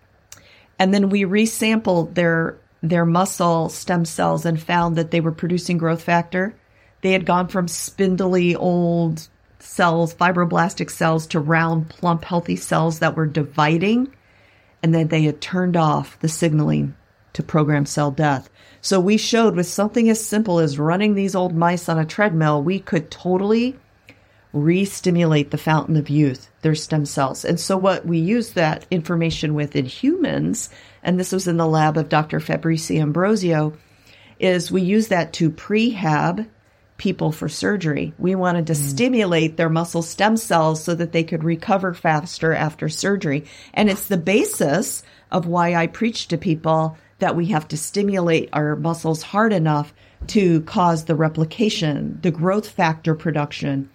And then we resampled their, their muscle stem cells and found that they were producing growth factor. They had gone from spindly old cells, fibroblastic cells, to round, plump, healthy cells that were dividing. And then they had turned off the signaling to program cell death. So we showed with something as simple as running these old mice on a treadmill, we could totally re-stimulate the fountain of youth, their stem cells. And so what we used that information with in humans, and this was in the lab of Doctor Fabrizi Ambrosio, is we use that to prehab people for surgery. We wanted to mm. stimulate their muscle stem cells so that they could recover faster after surgery. And it's the basis of why I preach to people that we have to stimulate our muscles hard enough to cause the replication, the growth factor production,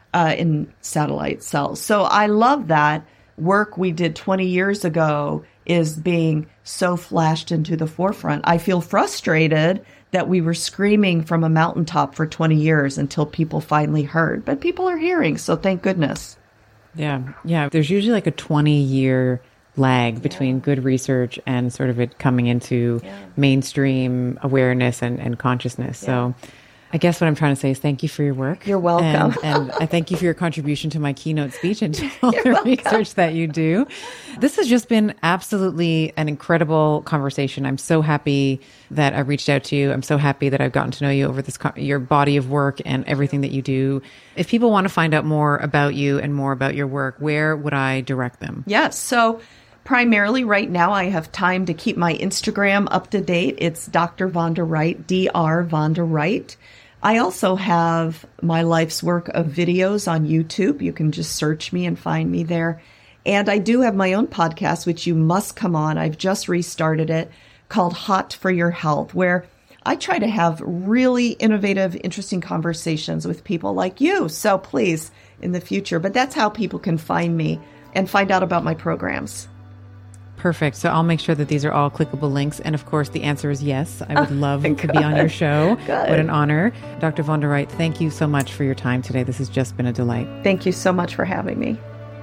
uh, in satellite cells. So I love that work we did twenty years ago is being so flashed into the forefront. I feel frustrated that we were screaming from a mountaintop for twenty years until people finally heard, but people are hearing. So thank goodness. Yeah. Yeah. There's usually like a twenty year lag between yeah. good research and sort of it coming into yeah. mainstream awareness and, and consciousness. Yeah. So I guess what I'm trying to say is thank you for your work. You're welcome. And, and I thank you for your contribution to my keynote speech and to all You're the welcome. research that you do. This has just been absolutely an incredible conversation. I'm so happy that I reached out to you. I'm so happy that I've gotten to know you over this, your body of work and everything that you do. If people want to find out more about you and more about your work, where would I direct them? Yes. So primarily right now, I have time to keep my Instagram up to date. It's Doctor Vonda Wright, D R Vonda Wright. I also have my life's work of videos on YouTube. You can just search me and find me there. And I do have my own podcast, which you must come on. I've just restarted it, called Hot for Your Health, where I try to have really innovative, interesting conversations with people like you. So please, in the future. But that's how people can find me and find out about my programs. Perfect. So I'll make sure that these are all clickable links. And of course, the answer is yes. I would love oh, to be on your show. Good. What an honor. Doctor Vonda Wright, thank you so much for your time today. This has just been a delight. Thank you so much for having me.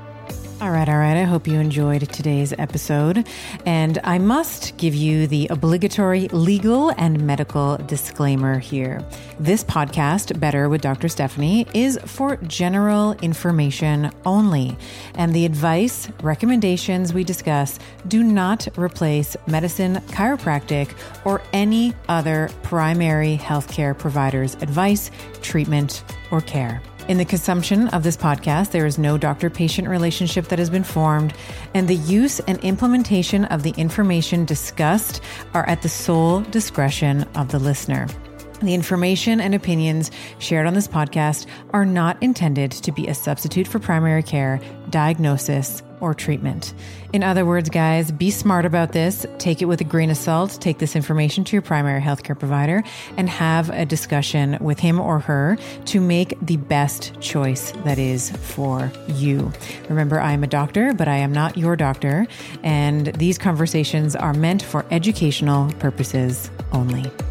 All right, all right. I hope you enjoyed today's episode. And I must give you the obligatory legal and medical disclaimer here. This podcast, Better with Doctor Stephanie, is for general information only. And the advice, recommendations we discuss do not replace medicine, chiropractic, or any other primary healthcare provider's advice, treatment, or care. In the consumption of this podcast, there is no doctor-patient relationship that has been formed, and the use and implementation of the information discussed are at the sole discretion of the listener. The information and opinions shared on this podcast are not intended to be a substitute for primary care, diagnosis, or treatment. In other words, guys, be smart about this. Take it with a grain of salt. Take this information to your primary healthcare provider and have a discussion with him or her to make the best choice that is for you. Remember, I am a doctor, but I am not your doctor. And these conversations are meant for educational purposes only.